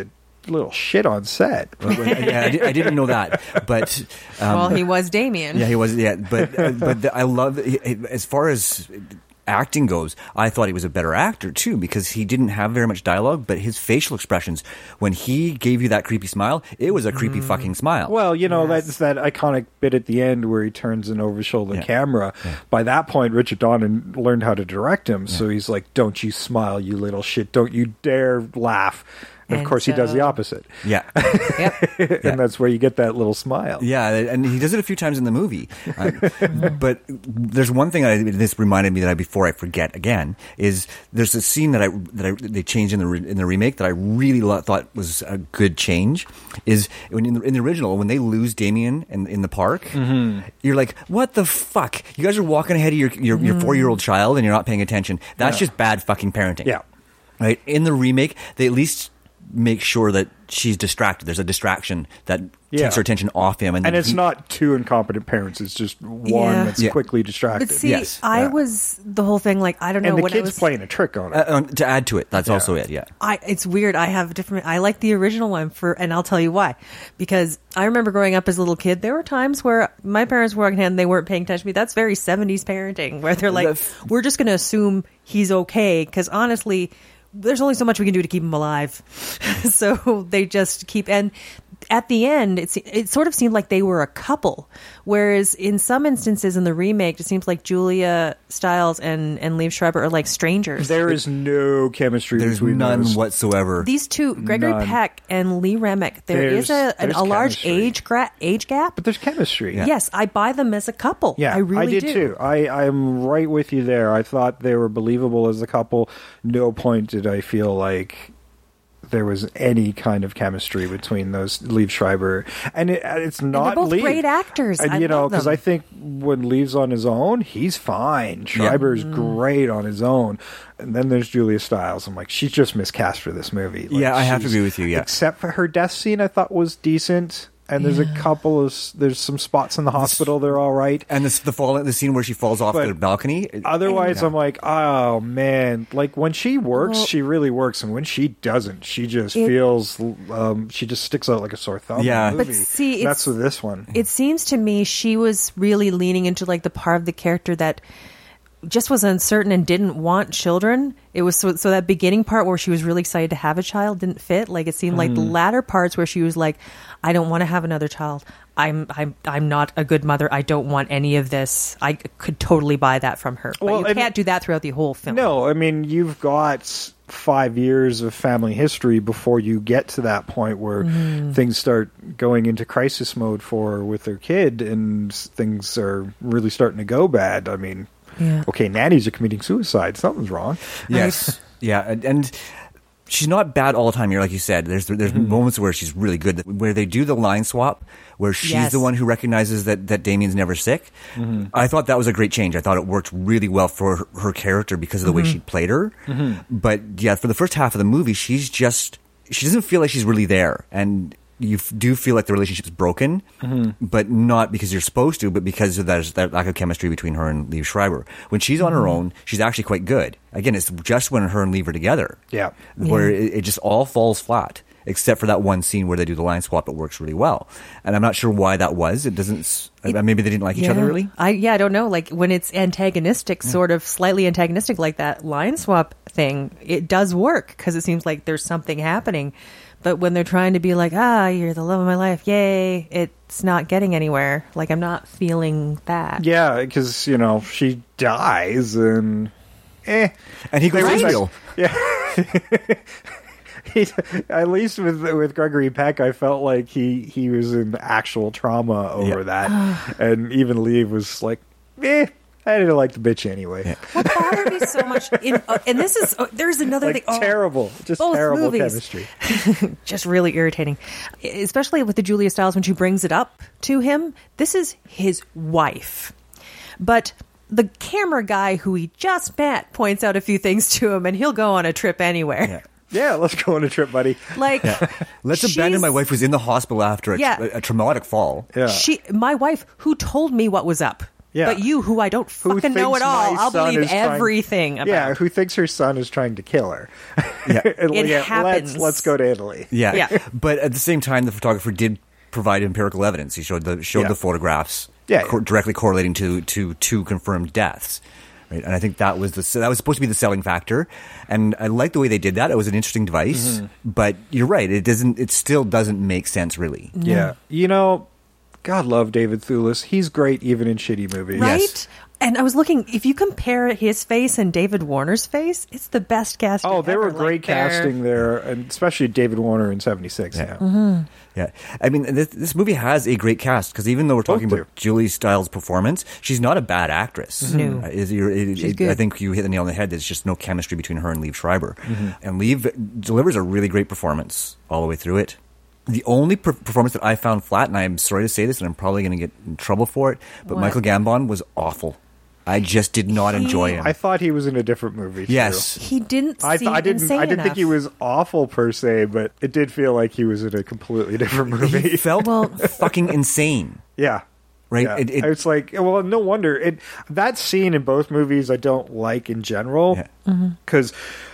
little shit on set. yeah, I, di- I didn't know that, but um, well, he was Damien. Yeah, he was. Yeah, but uh, but the, I love as far as acting goes, I thought he was a better actor too because he didn't have very much dialogue, but his facial expressions when he gave you that creepy smile, it was a creepy mm. fucking smile. Well, you know, yes. that's that iconic bit at the end where he turns an over-shoulder yeah. camera. Yeah. By that point, Richard Donner learned how to direct him, yeah. so he's like, "Don't you smile, you little shit! Don't you dare laugh!" And, and of course, so, he does the opposite. Yeah. yep. and yeah. that's where you get that little smile. Yeah, and he does it a few times in the movie. Uh, but there's one thing I, this reminded me that I, before I forget again, is there's a scene that I that I, they changed in the re, in the remake that I really lo- thought was a good change. Is when in the, in the original, when they lose Damien in, in the park, mm-hmm. you're like, what the fuck? You guys are walking ahead of your, your, your four-year-old child and you're not paying attention. That's yeah. just bad fucking parenting. Yeah. Right? In the remake, they at least make sure that she's distracted. There's a distraction that yeah. takes her attention off him. And, and it's he, not two incompetent parents. It's just one yeah. that's yeah. quickly distracted. But see, yes. I yeah. was the whole thing like, I don't know. And the when kid's I was, playing a trick on it. Uh, um, to add to it, that's yeah. also it, yeah. I, it's weird. I have different. I like the original one for, and I'll tell you why. Because I remember growing up as a little kid, there were times where my parents were working and they weren't paying attention to me. That's very seventies parenting, where they're like, we're just going to assume he's okay. Because honestly, there's only so much we can do to keep him alive. So they just keep, and at the end, it, it sort of seemed like they were a couple. Whereas in some instances in the remake, it seems like Julia Stiles and, and Liev Schreiber are like strangers. There is no chemistry There's between none those. whatsoever. These two, Gregory None. Peck and Lee Remick, there There's- is a, an, there's a large chemistry. age, gra- age gap. But there's chemistry. Yes, I buy them as a couple. Yeah, I really did do. too. I, I'm right with you there. I thought they were believable as a couple. No point did I feel like there was any kind of chemistry between those Liev Schreiber, and it, it's not. And they're both Liev. great actors. And I you know, love because them. I think when Liev's on his own, he's fine. Schreiber's Mm. great on his own, and then there's Julia Stiles. I'm like, she's just miscast for this movie. Like, Yeah, I have to she's- agree with you, yeah. except for her death scene, I thought was decent. And there's a couple of there's some spots in the hospital. They're all right. And this, the fall, the scene where she falls off But the balcony. Otherwise, Yeah. I'm like, oh man! Like when she works, Well- she really works, and when she doesn't, she just It- feels um, she just sticks out like a sore thumb. Yeah. in the But movie. see, that's it's- with this one. It seems to me she was really leaning into like the part of the character that just was uncertain and didn't want children. It was so, so that beginning part where she was really excited to have a child didn't fit. Like it seemed like the latter parts where she was like, I don't want to have another child. I'm I'm I'm not a good mother. I don't want any of this. I could totally buy that from her. But Well, you and- can't do that throughout the whole film. No, I mean you've got five years of family history before you get to that point where Mm-hmm. things start going into crisis mode for her with her kid, and things are really starting to go bad. I mean. Yeah. Okay, nannies are committing suicide. Something's wrong. Yes. yeah. And, and she's not bad all the time. You're like you said. There's there's Mm-hmm. moments where she's really good. Where they do the line swap, where she's Yes. the one who recognizes that, that Damien's never sick. Mm-hmm. I thought that was a great change. I thought it worked really well for her, her character because of the way she played her. Mm-hmm. But yeah, for the first half of the movie, she's just she doesn't feel like she's really there, and you f- do feel like the relationship's broken, Mm-hmm. but not because you're supposed to, but because of that, that lack of chemistry between her and Liev Schreiber. When she's on Mm-hmm. her own, she's actually quite good. Again, it's just when her and Liev are together, Yeah. where it, it just all falls flat, except for that one scene where they do the line swap. It works really well, and I'm not sure why that was. It doesn't. s- It- maybe they didn't like each other Yeah. really. I yeah, I don't know. Like when it's antagonistic, sort of slightly antagonistic, like that line swap thing, it does work because it seems like there's something happening. But when they're trying to be like, ah, you're the love of my life, yay, it's not getting anywhere. Like I'm not feeling that. Yeah, because you know she dies, and eh. And he goes They were Israel. like- Yeah. He, at least with with Gregory Peck, I felt like he, he was in actual trauma over Yeah. that, and even Liev was like, eh. I didn't like the bitch anyway. What bothered me so much, in, uh, and this is uh, there's another Like thing. Oh, terrible, just both terrible movies. chemistry. Just really irritating, especially with the Julia Stiles when she brings it up to him. This is his wife, but the camera guy who he just met points out a few things to him, and he'll go on a trip anywhere. Yeah. Yeah, let's go on a trip, buddy. Like, Let's she's- abandon my wife who's in the hospital after a, Yeah. a, a traumatic fall. Yeah, She, my wife, who told me what was up. Yeah. But you, who I don't Who fucking know thinks at all, my I'll son believe is trying- everything about. Yeah, who thinks her son is trying to kill her? Yeah. And, It yeah, happens. Let's, let's go to Italy. Yeah. Yeah. But at the same time, the photographer did provide empirical evidence. He showed the showed Yeah. the photographs Yeah, co- yeah. directly correlating to to two confirmed deaths. Right? And I think that was the so that was supposed to be the selling factor. And I like the way they did that. It was an interesting device. Mm-hmm. But you're right. It doesn't. It still doesn't make sense, really. Yeah. You know, God love David Thewlis. He's great even in shitty movies. Right? Yes. And I was looking, if you compare his face and David Warner's face, it's the best casting Oh, they ever. were great Like, they're- casting there, and especially David Warner in seventy-six. Yeah. Mm-hmm. Yeah, I mean, this, this movie has a great cast because even though we're talking Both about Julie Stiles' performance, she's not a bad actress. No. Uh, is, you're, it, She's it- good. I think you hit the nail on the head. There's just no chemistry between her and Liev Schreiber, Mm-hmm. and Liev delivers a really great performance all the way through it. The only per- performance that I found flat, and I'm sorry to say this, and I'm probably going to get in trouble for it, but What? Michael Gambon was awful. I just did not He- enjoy him. I thought he was in a different movie. too. yes, He didn't I, seem th- I didn't. insane I didn't think he enough. was awful per se, but it did feel like he was in a completely different he movie. felt Well- fucking insane. yeah, Right? Yeah. It- it- it's like, well, no wonder it. That scene in both movies I don't like in general Yeah. because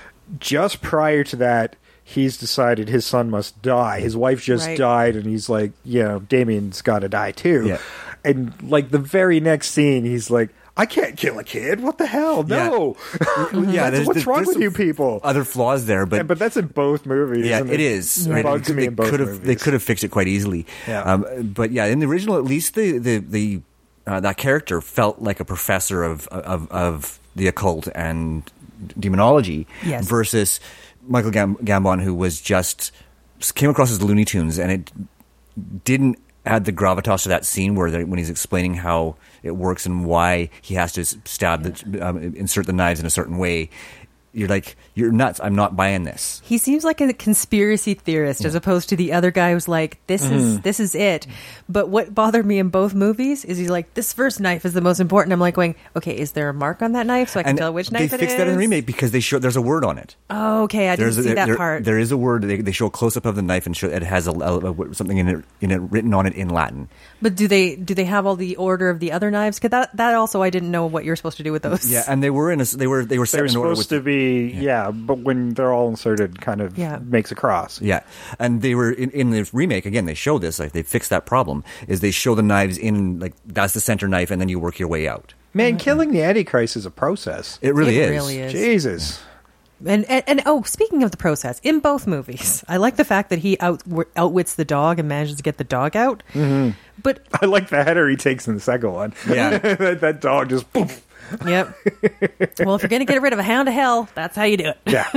just prior to that, he's decided his son must die. His wife just Right. died, and he's like, you know, Damien's got to die too. Yeah. And like the very next scene, he's like, I can't kill a kid. What the hell? Yeah. No. yeah, there's, What's there's- wrong there's with some you people? Other flaws there, but Yeah, but that's in both movies. Yeah, and it is. It Right? bugs They me in both could have movies. they could have fixed it quite easily. Yeah. Um, but yeah, in the original, at least the the, the uh, that character felt like a professor of of, of the occult and demonology. Yes. Versus Michael Gam- Gambon, who was just came across as Looney Tunes, and it didn't add the gravitas to that scene where they, when he's explaining how it works and why he has to stab, the, um, insert the knives in a certain way. You're like, you're nuts. I'm not buying this. He seems like a conspiracy theorist as opposed to the other guy who's like, this is Mm-hmm. this is it. But what bothered me in both movies is he's like, this first knife is the most important. I'm like going, okay, is there a mark on that knife so I can And tell which they knife it is? fixed that in the remake because they show there's a word on it. Oh, okay, I didn't There's a- see that there- part. There is a word. They, they show a close up of the knife and show it has a, a- a- something in it, in it written on it in Latin. But do they do they have all the order of the other knives? Because that that also I didn't know what you're supposed to do with those. Yeah, and they were in a they were they were set They're in order supposed with to be, yeah. but when they're all inserted, kind of Yeah. makes a cross. Yeah, and they were in, in the remake again. They show this like they fixed that problem. Is they show the knives in like that's the center knife, and then you work your way out. Man, killing the Antichrist is a process. It really It is. really is. Jesus. And, and and oh, speaking of the process, in both movies, I like the fact that he out outwits the dog and manages to get the dog out. Mm-hmm. But I like the header he takes in the second one. Yeah. that, that dog just poof. yep. Well, if you're going to get rid of a hound of hell, that's how you do it. Yeah.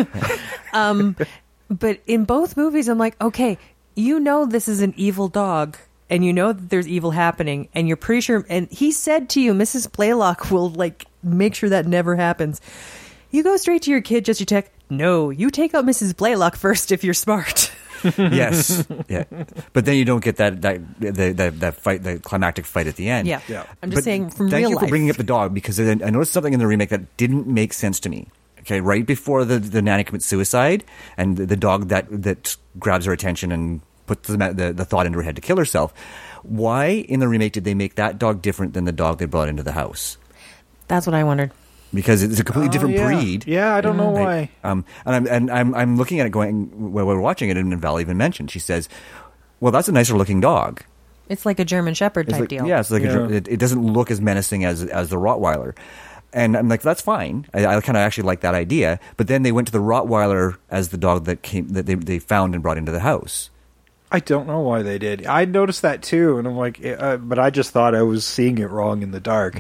Um, but in both movies, I'm like, okay, you know this is an evil dog, and you know that there's evil happening, and you're pretty sure. And he said to you, Missus Blaylock will like make sure that never happens. You go straight to your kid just to check. No, you take out Missus Blaylock first if you're smart. Yes, yeah, but then you don't get that that the, that that fight, the climactic fight at the end. Yeah, Yeah. I'm just But saying from thank real you life. for bringing up the dog because I I noticed something in the remake that didn't make sense to me. Okay, right before the the nanny commits suicide and the, the dog that that grabs her attention and puts the, the the thought into her head to kill herself. Why in the remake did they make that dog different than the dog they brought into the house? That's what I wondered. Because it's a completely Oh, different yeah. breed. Yeah, I don't know Right? why. Um, and I'm and I'm I'm looking at it going while we're watching it, and Val even mentioned. She says, "Well, that's a nicer looking dog." It's like a German Shepherd It's type like, deal. Yeah, it's like Yeah. A, it, it doesn't look as menacing as as the Rottweiler. And I'm like, that's fine. I, I kind of actually like that idea. But then they went to the Rottweiler as the dog that came that they they found and brought into the house. I don't know why they did. I noticed that too, and I'm like, uh, but I just thought I was seeing it wrong in the dark.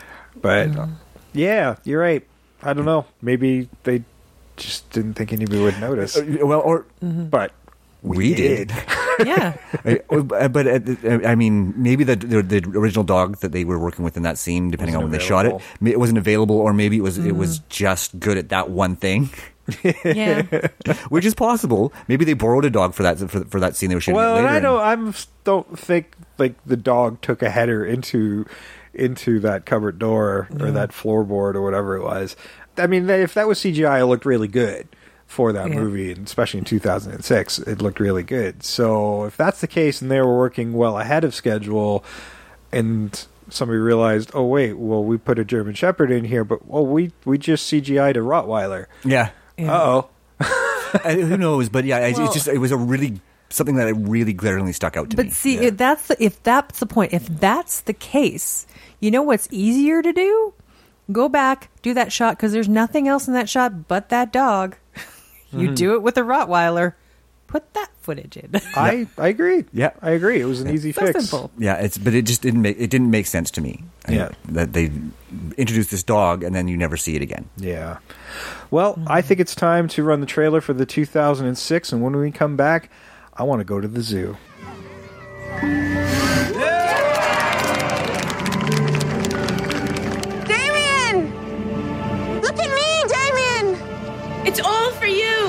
But uh, yeah, you're right. I don't know. Maybe they just didn't think anybody would notice. Uh, well, or But we, did. Yeah. I- but uh, I mean, maybe the, the the original dog that they were working with in that scene, depending on Wasn't when they shot it, available. ma- it wasn't available, or maybe it was it was just good at that one thing, Yeah. which is possible. Maybe they borrowed a dog for that for, for that scene they were shooting. well, it later I and- don't. I'm don't think like the dog took a header into into that cupboard door or that floorboard or whatever it was. I mean, if that was C G I, it looked really good for that Yeah. movie, and especially in two thousand six, it looked really good. So if that's the case, and they were working well ahead of schedule, and somebody realized, oh wait, well we put a German Shepherd in here, but well we we just C G I'd a Rottweiler. Yeah. Yeah. Uh oh. Who knows? But yeah, Well- it's just it was a really something that really glaringly stuck out to But me. see, if that's the, if that's the point, if that's the case, you know what's easier to do? Go back, do that shot, because there's nothing else in that shot but that dog. You Mhm. do it with a Rottweiler. Put that footage in. I I agree. Yeah, I agree. It was an easy So fix. simple. Yeah, it's but it just didn't make it didn't make sense to me. I- Yeah. that they introduced this dog and then you never see it again. Yeah. Well, I think it's time to run the trailer for the two thousand six, and when we come back, I want to go to the zoo. Damien! Look at me, Damien! It's all for you!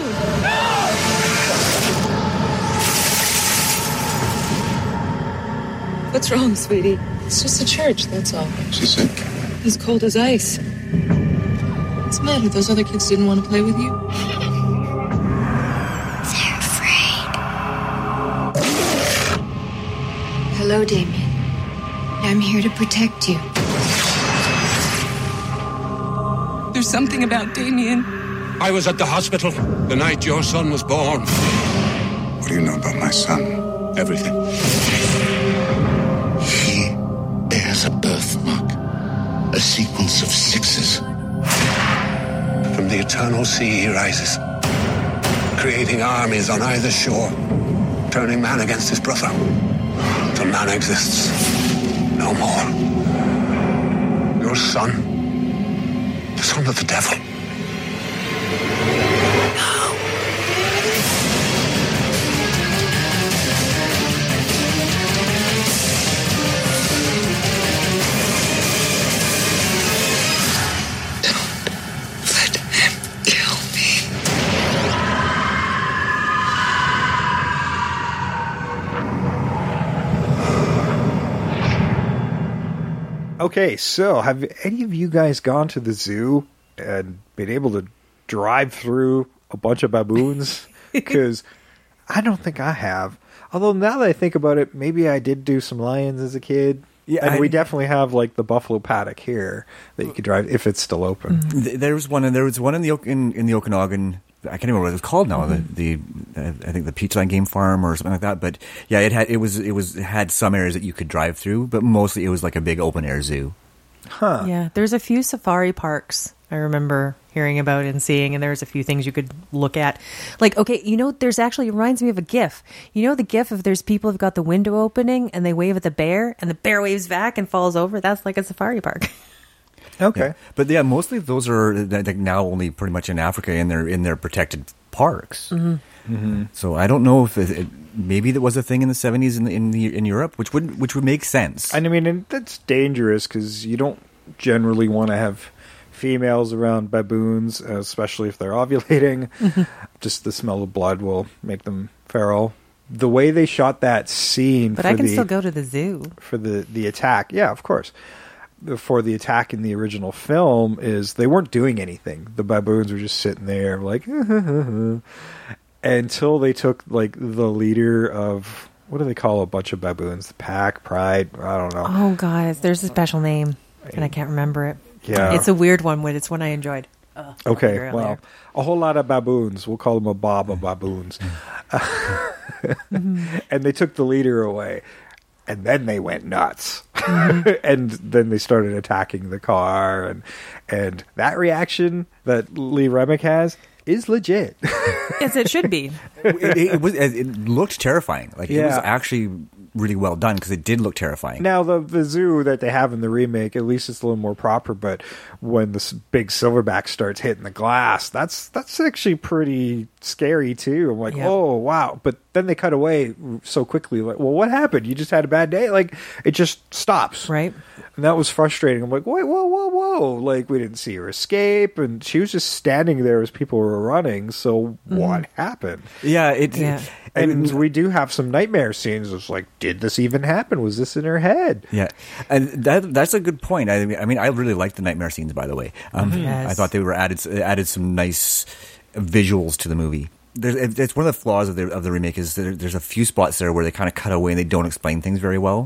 What's wrong, sweetie? It's just a church, that's all. She's sick. As cold as ice. What's the matter? Those other kids didn't want to play with you? They're afraid. Hello, Damien. I'm here to protect you. There's something about Damien. I was at the hospital the night your son was born. What do you know about my son? Everything. He bears a birthmark, a sequence of sixes. From the eternal sea he rises, creating armies on either shore, turning man against his brother, till man exists no more. Your son, the son of the devil. Okay, so have any of you guys gone to the zoo and been able to drive through a bunch of baboons? Because I don't think I have. Although now that I think about it, maybe I did do some lions as a kid. Yeah, and I- we definitely have like the buffalo paddock here that you could drive if it's still open. Th- There was one, and there was one in the Ok- in, in the Okanagan. I can't remember what it was called now. The, the uh, I think the Peachland Game Farm or something like that. But yeah, it had it was it was it had some areas that you could drive through, but mostly it was like a big open air zoo. Huh? Yeah, there's a few safari parks I remember hearing about and seeing, and there's a few things you could look at. Like, okay, you know, there's actually, it reminds me of a GIF. You know the GIF of there's people who've got the window opening and they wave at the bear, and the bear waves back and falls over? That's like a safari park. Okay. Yeah. But yeah, mostly those are uh, like now only pretty much in Africa in their in their protected parks. Mm-hmm. Mm-hmm. So I don't know if it, it, maybe there was a thing in the seventies in in the, in Europe, which would which would make sense. And I mean, and that's dangerous because you don't generally want to have females around baboons, especially if they're ovulating. Mm-hmm. Just the smell of blood will make them feral. The way they shot that scene, But for I can the, still go to the zoo. for the the attack. Yeah, of course. For the attack in the original film, is they weren't doing anything. The baboons were just sitting there, like until they took like the leader of, what do they call a bunch of baboons? The pack, pride. I don't know. Oh, guys, there's a special name, and I can't remember it. Yeah. It's a weird one, but it's one I enjoyed. Uh, I'll Okay, figure it out well, later. a whole lot of baboons. We'll call them a bob of baboons. And they took the leader away. And then they went nuts. And then they started attacking the car. And and that reaction that Lee Remick has is legit. Yes, it should be. it, it was it looked terrifying. Like it was Yeah. actually really well done because it did look terrifying. Now, the the zoo that they have in the remake, at least it's a little more proper, but when the s- big silverback starts hitting the glass, that's that's actually pretty scary, too. I'm like, Yeah. oh, wow. But then they cut away so quickly. Like, well, what happened? You just had a bad day? Like, it just stops. Right. And that was frustrating. I'm like, wait, whoa, whoa, whoa. Like, we didn't see her escape, and she was just standing there as people were running, so what happened? Yeah, it. Yeah. And we do have some nightmare scenes. It's like, did this even happen? Was this in her head? Yeah, and that that's a good point. I mean, I mean, I really liked the nightmare scenes. By the way, um, Yes. I thought they were added added some nice visuals to the movie. There's, it's one of the flaws of the of the remake is there, there's a few spots there where they kind of cut away and they don't explain things very well.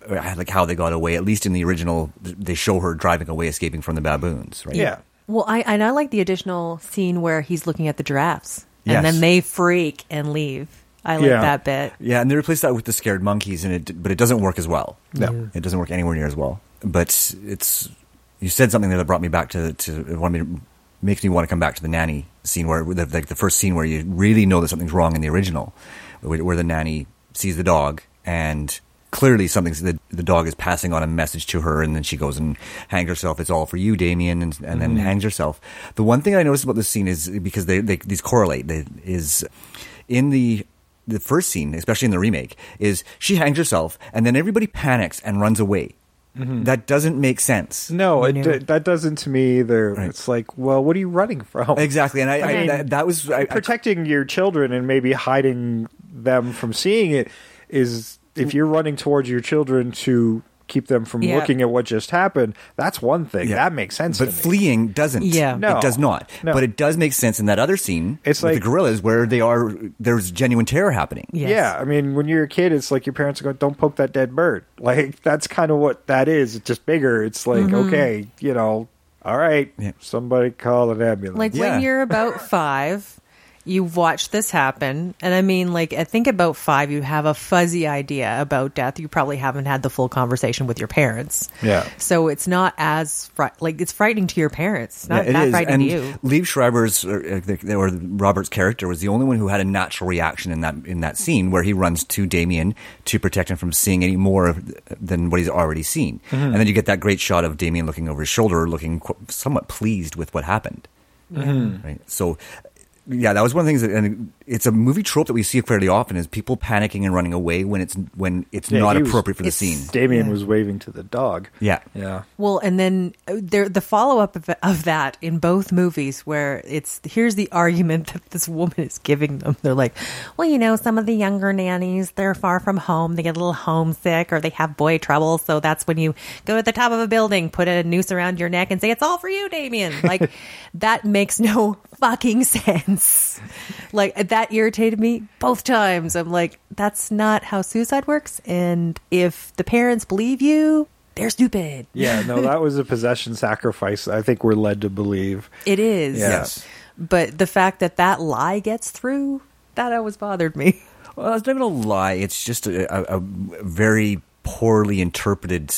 like how they got away. At least in the original, they show her driving away, escaping from the baboons, right? Yeah. Well, I and I like the additional scene where he's looking at the giraffes, and Yes. then they freak and leave. I like Yeah. that bit. Yeah, and they replaced that with the scared monkeys, and it but it doesn't work as well. No. It doesn't work anywhere near as well. But it's you said something there that brought me back to to it wanted me to, makes me want to come back to the nanny scene where the, like the first scene where you really know that something's wrong in the original, where, where the nanny sees the dog and clearly something's the, the dog is passing on a message to her, and then she goes and hangs herself. It's all for you, Damien, and, and then Mhm. hangs herself. The one thing I noticed about this scene is because they, they these correlate. They, is in the the first scene, especially in the remake, is she hangs herself, and then everybody panics and runs away. Mhm. That doesn't make sense. No, it, d- that doesn't to me either. It's like, well, what are you running from? Exactly, and I, I, mean, that, that was I, I, protecting your children and maybe hiding them from seeing it is if you're running towards your children to keep them from Yeah. looking at what just happened, that's one thing. That makes sense But to me. fleeing doesn't. Yeah. No. It does not. No. But it does make sense in that other scene It's with like- the gorillas where they are. There's genuine terror happening. Yes. Yeah, I mean, when you're a kid, it's like your parents are going, "Don't poke that dead bird." Like that's kind of what that is. It's just bigger. It's like, Mhm. okay, you know, all right, somebody call an ambulance. Like when you're about five, you've watched this happen. And I mean, like, I think about five, you have a fuzzy idea about death. You probably haven't had the full conversation with your parents. Yeah. So it's not as, fri- like, it's frightening to your parents. Not Yeah, it that is. frightening And to you. Liev Schreiber's or, uh, the- or Robert's character was the only one who had a natural reaction in that in that scene where he runs to Damien to protect him from seeing any more of, than what he's already seen. Mhm. And then you get that great shot of Damien looking over his shoulder, looking qu- somewhat pleased with what happened. Mhm. Right. So. Yeah, that was one of the things, that, and it's a movie trope that we see fairly often: is people panicking and running away when it's when it's Yeah, not he was- appropriate for the scene. Damien was waving to the dog. Yeah, Yeah. Well, and then uh, there, the follow up of, of that in both movies, where it's here's the argument that this woman is giving them. They're like, well, you know, some of the younger nannies, they're far from home, they get a little homesick, or they have boy trouble. So that's when you go to the top of a building, put a noose around your neck, and say, "It's all for you, Damien." Like that makes no fucking sense. Like that irritated me both times. I'm like, that's not how suicide works. And if the parents believe you, they're stupid. Yeah, no, that was a possession sacrifice. I think we're led to believe. It is. Yeah. Yes. But the fact that that lie gets through, that always bothered me. Well, it's not even a lie. It's just a, a, a very poorly interpreted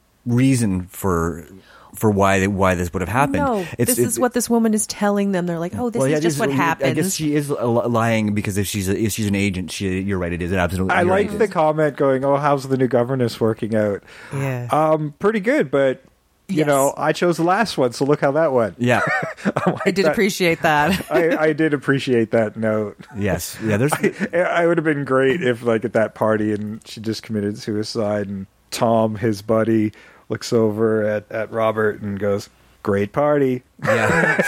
reason for for why why this would have happened. No, it's, this is what this woman is telling them. They're like, oh, this well, yeah, is just it what I happens. guess she is lying because if she's a, if she's an agent, she, you're right. It is absolutely. I you're like right. the comment going, "Oh, how's the new governess working out?" Yeah. Um, pretty good, but you Yes. know, I chose the last one, so look how that went. Yeah, I did that- appreciate that. I, I did appreciate that note. yes, yeah. There's I, I would have been great if, like, at that party, and she just committed suicide, and Tom, his buddy, looks over at, at Robert and goes, "Great party." yeah.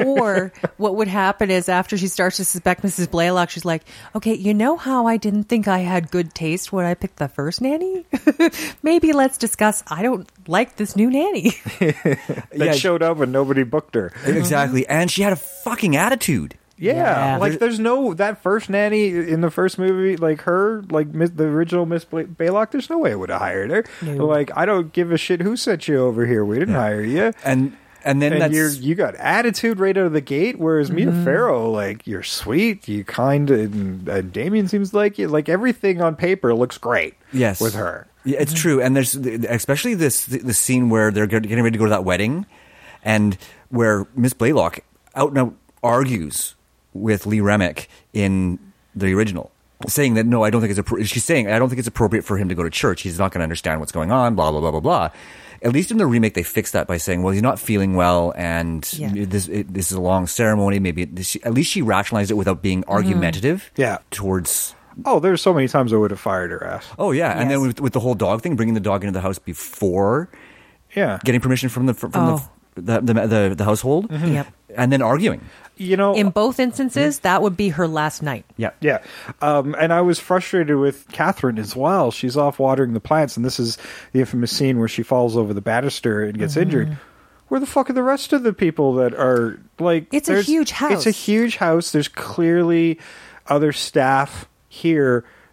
Or what would happen is after she starts to suspect Missus Blaylock, she's like, okay, you know how I didn't think I had good taste when I picked the first nanny? Maybe let's discuss, I don't like this new nanny. That Yeah. showed up and nobody booked her. Exactly, and she had a fucking attitude. Yeah, Yeah. like there's no that first nanny in the first movie, like her, like Miss, the original Miss Bla- Baylock. There's no way I would have hired her. No. Like, I don't give a shit who sent you over here. We didn't hire you. And and then And that's you're you got attitude right out of the gate. Whereas Mia Farrow, like, you're sweet, you kind of, and, and Damien seems like you. Like, everything on paper looks great. yes with her. Yeah, it's true. And there's especially this the scene where they're getting ready to go to that wedding, and where Miss Blaylock out and out argues with Lee Remick in the original, saying that no, I don't think it's appro- she's saying I don't think it's appropriate for him to go to church. He's not going to understand what's going on. Blah blah blah blah blah. At least in the remake, they fixed that by saying, well, he's not feeling well, and Yeah. this it, this is a long ceremony. Maybe it, this, at least she rationalized it without being argumentative. Yeah. Towards. Oh, there's so many times I would have fired her ass. Oh yeah, and then Yes. with, with the whole dog thing, bringing the dog into the house before Yeah. getting permission from the from Oh. the, the, the the the household, Yep. and then arguing. You know, In both instances, that would be her last night. Yeah, Yeah. Um, and I was frustrated with Catherine as well. She's off watering the plants, and this is the infamous scene where she falls over the banister and gets injured. Where the fuck are the rest of the people that are, like... It's a there's- huge house. It's a huge house. There's clearly other staff here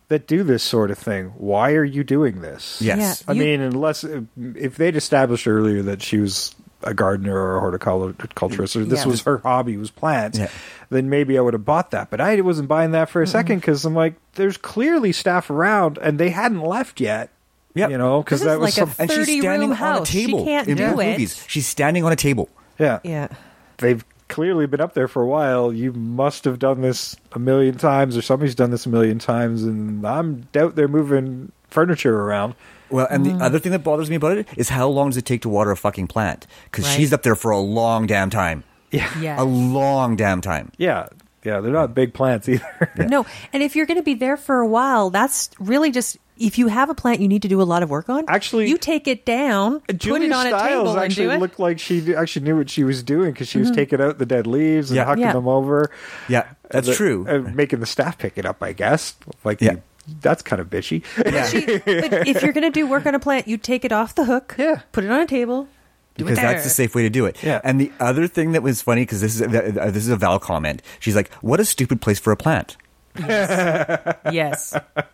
that do this sort of thing, why are you doing this? Yes. Yeah, I you- mean, unless if they'd established earlier that she was a gardener or a horticulturist, or this Yeah. was her hobby was plants, Yeah. then maybe I would have bought that. But I wasn't buying that for a second because I'm like, there's clearly staff around and they hadn't left yet. Yep. You know, because This is that was like a some, And she's thirty standing room on a house. She table. can't in do both it. movies. She's standing on a table. yeah. Yeah. They've clearly been up there for a while. You must have done this a million times, or somebody's done this a million times, and I'm doubt they're moving furniture around. Well, and Mm. the other thing that bothers me about it is how long does it take to water a fucking plant? Because Right. she's up there for a long damn time. Yeah. Yeah. A long damn time. Yeah. Yeah, they're not big plants either. No, and if you're going to be there for a while, that's really just if you have a plant you need to do a lot of work on. Actually, you take it down, Julia put it on a Stiles table, and actually do it. looked like she actually knew what she was doing because she was Mhm. taking out the dead leaves and Yeah. hucking Yeah. them over. Yeah, that's The- true. And making the staff pick it up, I guess. Like, Yeah. you- that's kind of bitchy. But, she, but if you're going to do work on a plant, you take it off the hook, Yeah. put it on a table, do Because it there. that's the safe way to do it. Yeah. And the other thing that was funny, because this is a, uh, this is a Val comment. She's like, "What a stupid place for a plant." Yes.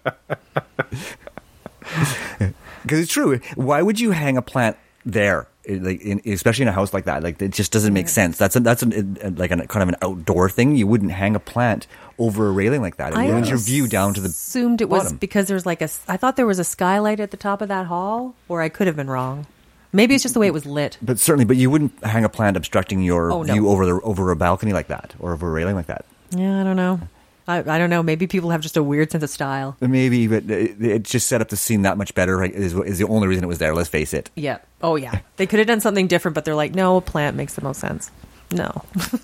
Because it's true. Why would you hang a plant there, like in, especially in a house like that? Like it just doesn't make sense. That's a, that's an, a, like a kind of an outdoor thing. You wouldn't hang a plant over a railing like that. It I ruins your view down to the assumed it was bottom. because there's like a. I thought there was a skylight at the top of that hall, or I could have been wrong. Maybe it's just the way it was lit. But certainly, but you wouldn't hang a plant obstructing your Oh, no. view over the over a balcony like that or over a railing like that. Yeah, I don't know. I, I don't know. Maybe people have just a weird sense of style. Maybe, but it, it just set up the scene that much better. Right, is, is the only reason it was there. Let's face it. Yeah. Oh, yeah. They could have done something different, but they're like, no, a plant makes the most sense. No.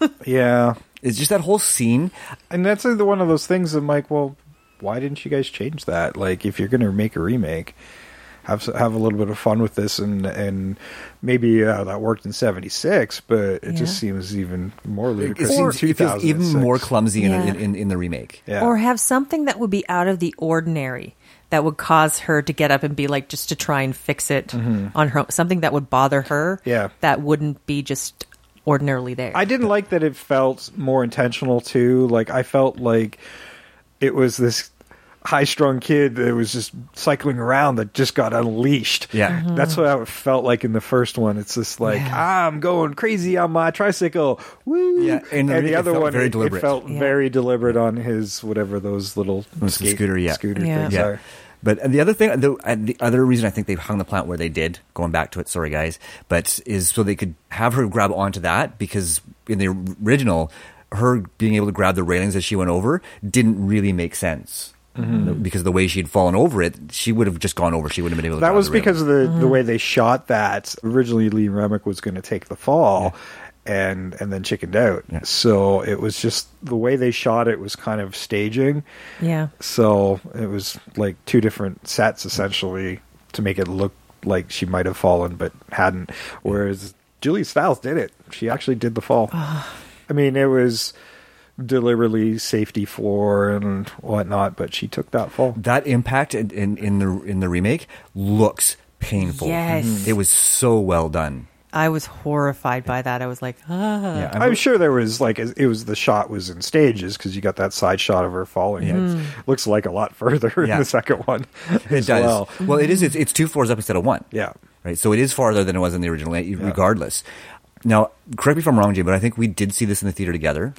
Yeah. It's just that whole scene. And that's the one of those things I'm like, well, why didn't you guys change that? Like, if you're going to make a remake, have have a little bit of fun with this, and and maybe uh, that worked in seventy-six, but it Yeah. just seems even more It, ludicrous seems, in it feels even two thousand six. more clumsy in, Yeah. in, in, in the remake. Yeah. Or have something that would be out of the ordinary that would cause her to get up and be like, just to try and fix it on her own. Something that would bother her. Mm-hmm. Yeah. That wouldn't be just ordinarily there. I didn't like that it felt more intentional too. Like, I felt like it was this high-strung kid that was just cycling around that just got unleashed. Yeah. Mm-hmm. That's what it felt like in the first one. It's just like, Yeah. I'm going crazy on my tricycle. Woo! Yeah, and and the- the it other felt one, very it, deliberate. it felt Yeah. very deliberate on his, whatever those little It's the skate- scooter, yeah. scooter Yeah. things Yeah. are. But the other thing, the, and the other reason I think they hung the plant where they did, going back to it, sorry guys, but is so they could have her grab onto that, because in the original, her being able to grab the railings as she went over didn't really make sense. Mm-hmm. Because the way she'd fallen over it, she would have just gone over. She wouldn't have been able to That grab was the railing. because of the, the way they shot that. Originally, Lee Remick was going to take the fall, and and then chickened out. Yeah. So it was just the way they shot it was kind of staging. yeah. So it was like two different sets essentially to make it look like she might have fallen but hadn't. Whereas Julia Stiles did it. She actually did the fall. I mean, it was deliberately safety floor and whatnot, but she took that fall. That impact in, in, in the in the remake looks painful. Yes. It was so well done. I was horrified by that. I was like, ah. Yeah, I'm sure there was like it was the shot was in stages because you got that side shot of her falling. It looks like a lot further in Yeah. the second one. It as does. Well. Well, it is. It's, it's two floors up instead of one. Yeah. Right. So it is farther than it was in the original, regardless. Now, correct me if I'm wrong, Jay, but I think we did see this in the theater together.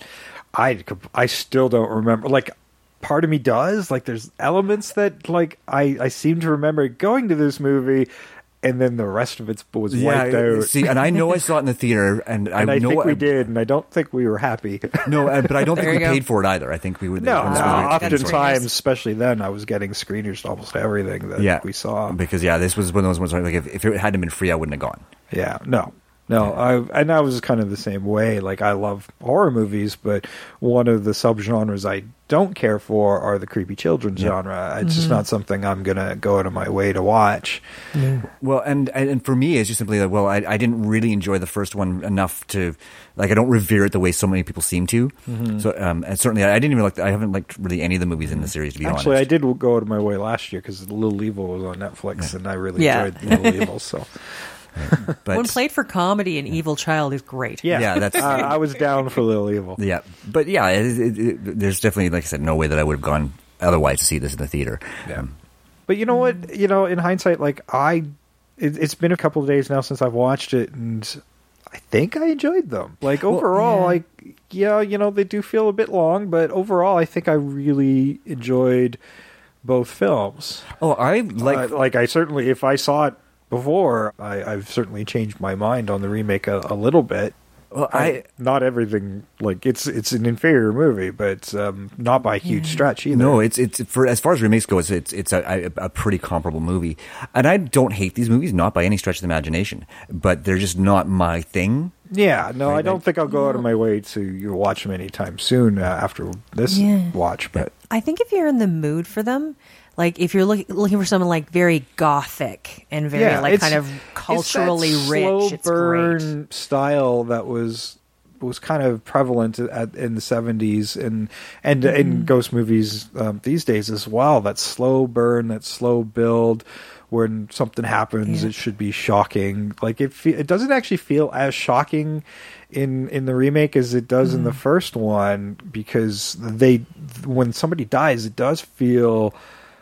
I I still don't remember. Like, part of me does. Like, there's elements that like I I seem to remember going to this movie, and then the rest of it was wiped out. See, and I know I saw it in the theater, and, and I, know think we I- did, and I don't think we were happy. No, uh, but I don't think There we you go. paid for it either. I think we were. No, when no. this movie was getting sorted. Oftentimes, especially then, I was getting screeners to almost everything that yeah, we saw. because yeah, this was one of those ones where like if, if it hadn't been free, I wouldn't have gone. Yeah, no, no. I and I was kind of the same way. Like, I love horror movies, but one of the subgenres I don't care for are the creepy children genre. It's just not something I'm gonna go out of my way to watch. Well, and and for me, it's just simply like, well, I, I didn't really enjoy the first one enough to, like, I don't revere it the way so many people seem to. Mm-hmm. So, um, and certainly, I didn't even like. I haven't liked really any of the movies in the series, to be Actually, I honest. did go out of my way last year because Little Evil was on Netflix, and I really Yeah. enjoyed Little Evil. So But When played for comedy, an evil child is great. yeah, Yeah, that's- uh, I was down for Little Evil. yeah, but yeah, it, it, it, there's definitely, like I said, no way that I would have gone otherwise to see this in the theater. Yeah. But you know what? You know, in hindsight, like I, it, it's been a couple of days now since I've watched it, and I think I enjoyed them. Like overall, yeah. like yeah, you know, they do feel a bit long, but overall, I think I really enjoyed both films. Oh, I like uh, like I certainly, if I saw it before, I, I've certainly changed my mind on the remake a, a little bit. Well, I not everything like it's it's an inferior movie, but um, not by a huge stretch either. No, it's it's for as far as remakes go, it's it's, it's a, a, a pretty comparable movie, and I don't hate these movies, not by any stretch of the imagination, but they're just not my thing. Yeah, no, Right, I don't like- think I'll go out of my way to you watch them anytime soon uh, after this Yeah. watch. But I think if you're in the mood for them, like if you're look, looking for something like very gothic and very yeah, like it's- kind of culturally it's that rich, slow it's burn great. style that was was kind of prevalent at, in the seventies and and Mm-hmm. in ghost movies um, these days as well. That slow burn, that slow build. When something happens, Yeah. it should be shocking. Like it, fe- it doesn't actually feel as shocking in in the remake as it does in the first one, because they when somebody dies, it does feel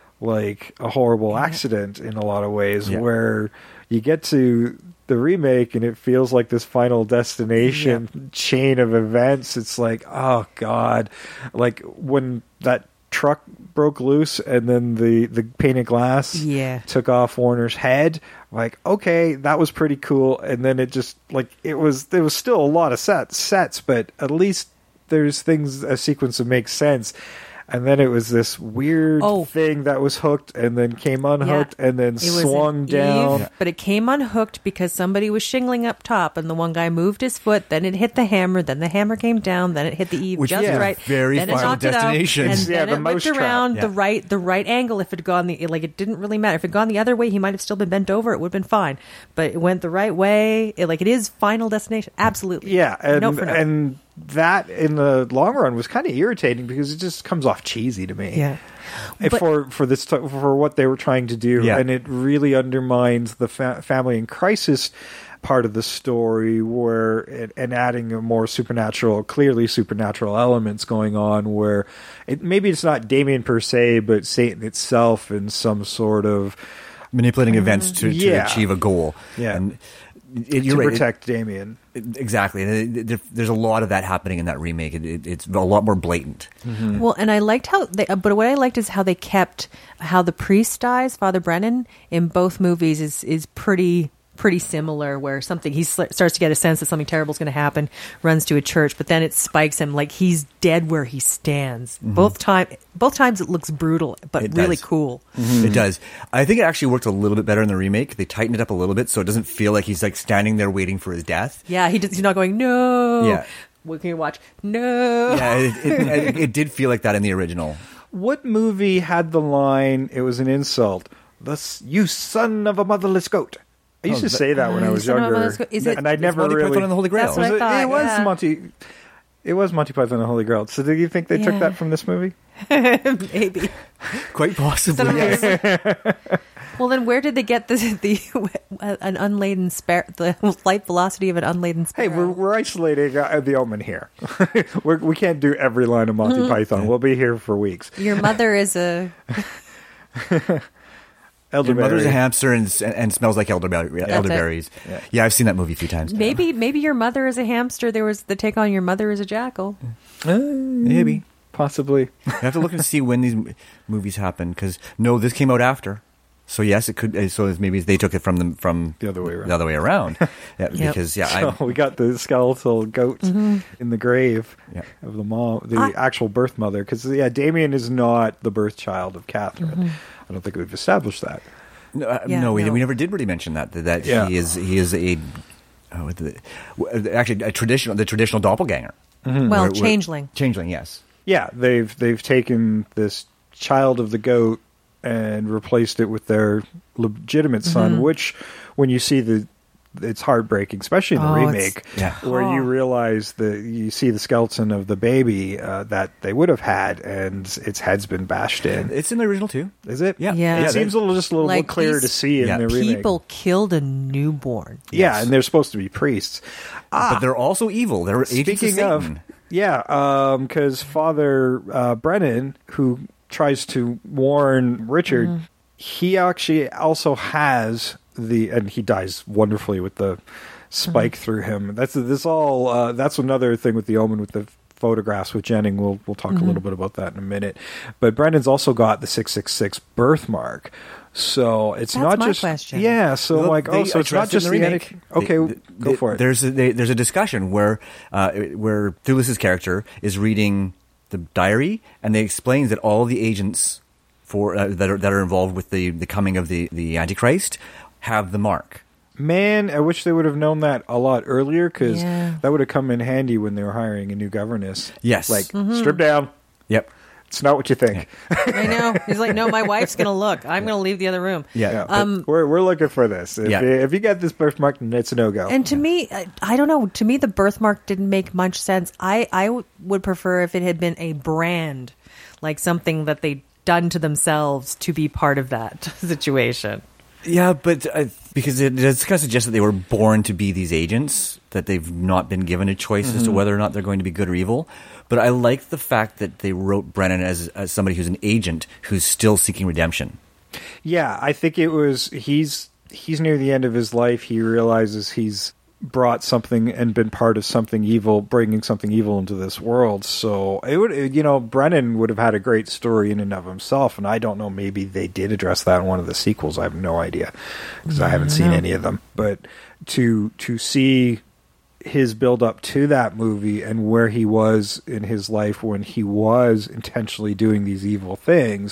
like a horrible accident in a lot of ways. Yeah. Where you get to the remake and it feels like this Final Destination chain of events. It's like, oh god, like when that truck broke loose and then the the painted glass Yeah. took off Warner's head, like, okay, that was pretty cool. And then it just like it was there was still a lot of sets sets but at least there's things, a sequence that makes sense. And then it was this weird Oh. thing that was hooked and then came unhooked Yeah. and then It was swung an down. eave, but it came unhooked because somebody was shingling up top, and the one guy moved his foot. Then it hit the hammer. Then the hammer came down. Then it hit the eave Which just is right. very then it Final knocked it out, Destination. and Yeah, then the it mouse went trap. around Yeah. the right the right angle. If it had gone the like, it didn't really matter. If it had gone the other way, he might have still been bent over. It would have been fine. But it went the right way. It, like it is Final Destination. Absolutely. Yeah, and Note for note. and that in the long run was kind of irritating because it just comes off cheesy to me. Yeah. And But- for for this t- for what they were trying to do, Yeah. and it really undermines the fa- family in crisis part of the story, where and, and adding a more supernatural, clearly supernatural elements going on, where it maybe it's not Damien per se, but Satan itself in some sort of Manipulating events to, to yeah. achieve a goal. Yeah. And it, to you're right. protect Damien. It- exactly. And it- there- There's a lot of that happening in that remake. It, it, it's a lot more blatant. Well, and I liked how they, uh, but what I liked is how they kept how the priest dies, Father Brennan, in both movies is is pretty pretty similar. Where something he sl- starts to get a sense that something terrible is going to happen, runs to a church, but then it spikes him like he's dead where he stands. Both time, both times it looks brutal, but It really does. cool. It does. I think it actually worked a little bit better in the remake. They tightened it up a little bit so it doesn't feel like he's like standing there waiting for his death. Yeah, he does, he's not going no. Yeah. What can you watch? No. Yeah, it, it, it, it did feel like that in the original. What movie had the line, it was an insult, "Thus, you son of a motherless goat"? I used Oh, to say that when Uh, I was son of a younger, motherless goat. Is it- and I it's never Monty really. Python and the Holy Grail. That's what I Was it, thought, it was yeah. Monty. It was Monty Python and the Holy Grail. So, do you think they Yeah. took that from this movie? Maybe. Quite possibly. Yes. Well, then where did they get the the an unladen spare the light velocity of an unladen Hey, sparrow? we're we're isolating uh, the Omen here. we're, we can't do every line of Monty Python. We'll be here for weeks. Your mother is a Elderberry. Your mother's a hamster and, and smells like elderberry, elderberries. Yeah. Yeah, I've seen that movie a few times. maybe maybe your mother is a hamster. There was the take on your mother is a jackal. Uh, maybe, possibly. You have to look and see when these m- movies happen because no, this came out after. So yes, it could. uh, So maybe they took it from the from The other way around. The other way around. Yeah, Yep. Because yeah, So we got the skeletal goat in the grave Yeah. of the mom, the I- actual birth mother. Because yeah, Damien is not the birth child of Catherine. I don't think we've established that. I, no, uh, Yeah, no, we, no. we never did really mention that that, that Yeah. he is he is a oh, the, w- actually a traditional the traditional doppelganger. Well, Where- where- changeling. Changeling, yes. Yeah, they've they've taken this child of the goat and replaced it with their legitimate son, Mm-hmm. which when you see the it's heartbreaking, especially in the Oh, it's- remake, Yeah. where you Oh. realize that you see the skeleton of the baby uh, that they would have had, and its head's been bashed in. It's in the original too. Is it? Yeah. Yeah. It Yeah, seems a little just a little Like more clear these to see in Yeah. the remake. People killed a newborn. Yeah, Yes. and they're supposed to be priests. But they're also evil. They're agents Speaking of of, Satan. yeah, because Father uh, Brennan, who tries to warn Richard, Mhm. he actually also has the, and he dies wonderfully with the spike Mhm. through him. That's this all. Uh, that's another thing with the Omen with the photographs with Jennings. We'll we'll talk Mhm. a little bit about that in a minute. But Brendan's also got the six six six birthmark. So it's That's not my just question. yeah. So Well, like oh, they so it's not addressed it in just the the remake. Anakin- Okay, They- go they- for it. There's a, they, there's a discussion where uh, where Thulis's character is reading the diary, and they explains that all the agents for uh, that are that are involved with the, the coming of the, the Antichrist have the mark. Man, I wish they would have known that a lot earlier, because Yeah. that would have come in handy when they were hiring a new governess. Yes. Like, Mhm. strip down. Yep. It's not what you think. I know. He's like, no, my wife's going to look. I'm going to leave the other room. Yeah. Um, we're we're looking for this. If, Yeah. you, if you get this birthmark, then it's a no go. And to me, I, I don't know. To me, the birthmark didn't make much sense. I, I w- would prefer if it had been a brand, like something that they'd done to themselves to be part of that situation. Yeah, but uh, because it does kind of suggest that they were born to be these agents, that they've not been given a choice as to Mhm. whether or not they're going to be good or evil. But I like the fact that they wrote Brennan as, as somebody who's an agent who's still seeking redemption. Yeah, I think it was he's he's near the end of his life. He realizes he's brought something and been part of something evil, bringing something evil into this world. So it would, you know, Brennan would have had a great story in and of himself. And I don't know, maybe they did address that in one of the sequels. I have no idea because I haven't seen No. any of them. But to to see his build up to that movie and where he was in his life when he was intentionally doing these evil things,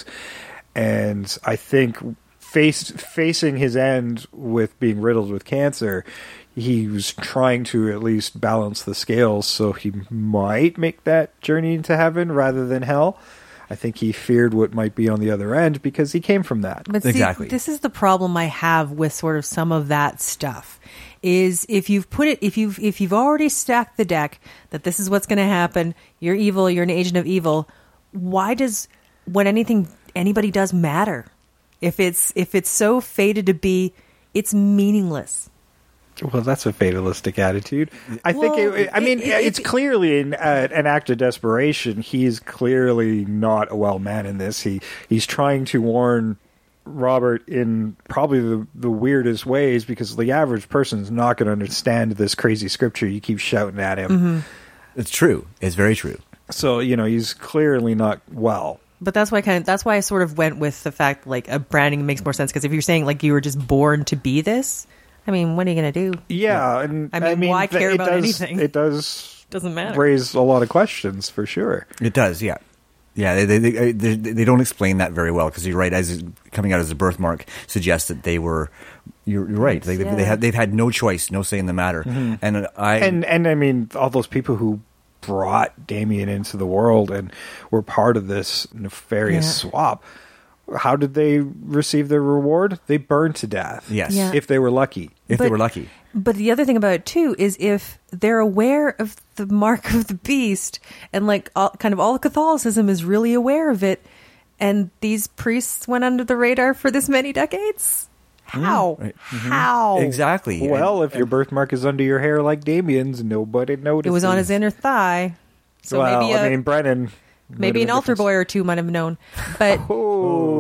and I think face, facing his end with being riddled with cancer, he was trying to at least balance the scales so he might make that journey into heaven rather than hell. I think he feared what might be on the other end because he came from that. But see, this is the problem I have with sort of some of that stuff. Is if you've put it, if you've if you've already stacked the deck that this is what's going to happen, you're evil, you're an agent of evil. Why does when anything anybody does matter? If it's if it's so fated to be, it's meaningless. Well, that's a fatalistic attitude. I think. Well, It, I mean, it- it- it's clearly an, uh, an act of desperation. He's clearly not a well man in this. He he's trying to warn Robert in probably the, the weirdest ways because the average person is not going to understand this crazy scripture you keep shouting at him. Mm-hmm. It's true. It's very true. So you know he's clearly not well. But that's why I kind of that's why I sort of went with the fact like a branding makes more sense because if you're saying like you were just born to be this, I mean, what are you going to do? Yeah, and I mean, why th- care it about does, anything? It does Doesn't matter. raise a lot of questions for sure. It does, yeah. Yeah, they they, they, they, they don't explain that very well because you're right. As coming out as a birthmark suggests that they were. You're, you're right. They, Yeah. they had they've had no choice, no say in the matter. Mhm. And I and and I mean all those people who brought Damien into the world and were part of this nefarious Yeah. swap. How did they receive their reward? They burned to death. Yes, Yeah. if they were lucky. if they But- were lucky. But the other thing about it too is if they're aware of the mark of the beast and like all, kind of all Catholicism is really aware of it, and these priests went under the radar for this many decades. How? Right. How? Exactly. Well, And- if your birthmark is under your hair like Damien's, nobody noticed. It was on his inner thigh. So well, maybe a, I mean, Brennan. maybe an altar boy or two might have known. But Oh.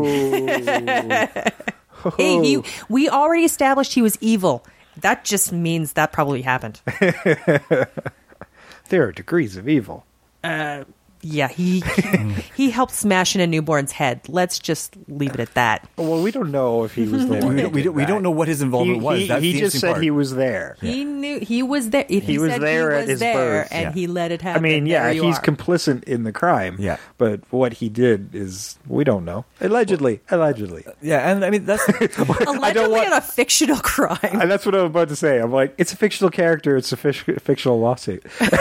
hey, he, we already established he was evil. That just means that probably happened. There are degrees of evil. Uh, yeah, he, he he helped smash in a newborn's head. Let's just leave it at that. Well, we don't know if he was the one. we, that don't, we, did don't, we that. don't know what his involvement He, was. he, That's he the just interesting said part. he was there. He knew he was there. If He he, was said there he at was his there, birth, and yeah. he let it I happen. mean, yeah, there you he's are. complicit in the crime. Yeah. But what he did is, we don't know. Allegedly. Allegedly. Yeah, and I mean that's allegedly want- on a fictional crime. And that's what I'm about to say. I'm like, it's a fictional character. It's a fic- fictional lawsuit.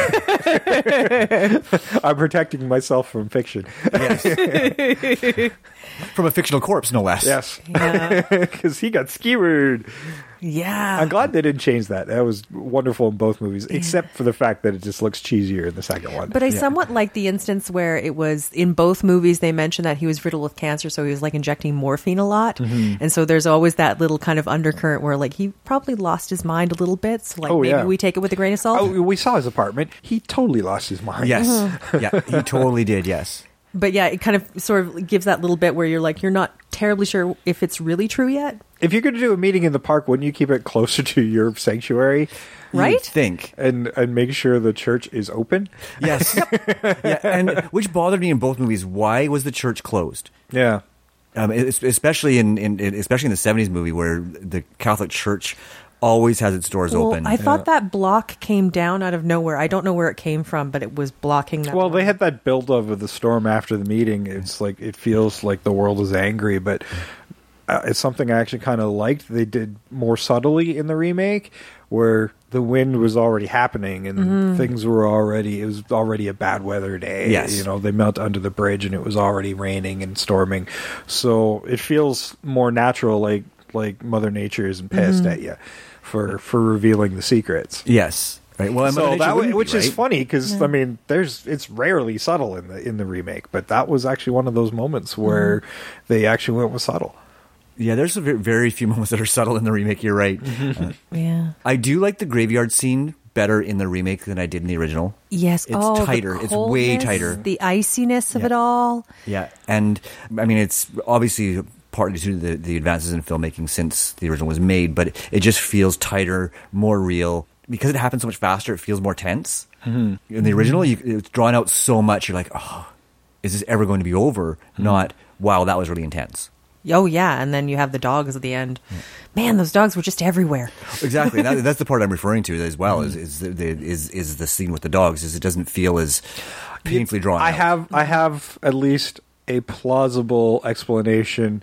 I'm protecting myself from fiction. from a fictional corpse, no less. Yes. Yeah. Because he got skewered. Yeah. I'm glad they didn't change that. That was wonderful in both movies, except for the fact that it just looks cheesier in the second one. But I somewhat like the instance where it was in both movies they mentioned that he was riddled with cancer, so he was like injecting morphine a lot. Mhm. And so there's always that little kind of undercurrent where like he probably lost his mind a little bit. So like Oh, maybe yeah. we take it with a grain of salt. Oh, we saw his apartment. He totally lost his mind. Yes. Yeah, he totally did. Yes. But yeah, it kind of sort of gives that little bit where you're like, you're not terribly sure if it's really true yet. If you're going to do a meeting in the park, wouldn't you keep it closer to your sanctuary? Right? You'd think. And and make sure the church is open? Yes. Yeah, and which bothered me in both movies. Why was the church closed? Yeah. Um, es- especially in, in, in especially in the seventies movie where the Catholic Church always has its doors Well, open. I thought that block came down out of nowhere. I don't know where it came from, but it was blocking that. Well, block. they had that build-up of the storm after the meeting. It's like, it feels like the world is angry, but uh, it's something I actually kind of liked. They did more subtly in the remake, where the wind was already happening and Mhm. things were already, it was already a bad weather day. Yes. You know, they melt under the bridge and it was already raining and storming. So it feels more natural, like like Mother Nature isn't pissed Mhm. at you for, for revealing the secrets. Yes. Right. Well, So Mother Nature that, wouldn't be, which is right? funny because Yeah. I mean, there's it's rarely subtle in the in the remake, but that was actually one of those moments where they actually went with subtle. Yeah, there's a ve- very few moments that are subtle in the remake. You're right. Uh, Yeah. I do like the graveyard scene better in the remake than I did in the original. Yes. It's oh, the tighter. It's way coldness, tighter. The iciness of Yeah. it all. Yeah, and I mean, it's obviously partly due to the, the advances in filmmaking since the original was made, but it just feels tighter, more real. Because it happens so much faster, it feels more tense. Mhm. In the original, you, it's drawn out so much, you're like, oh, is this ever going to be over? Not, wow, that was really intense. Oh, yeah. And then you have the dogs at the end. Man, those dogs were just everywhere. Exactly. that, that's the part I'm referring to as well. Is is the, the is is the scene with the dogs? Is it doesn't feel as painfully drawn. I out. have I have at least a plausible explanation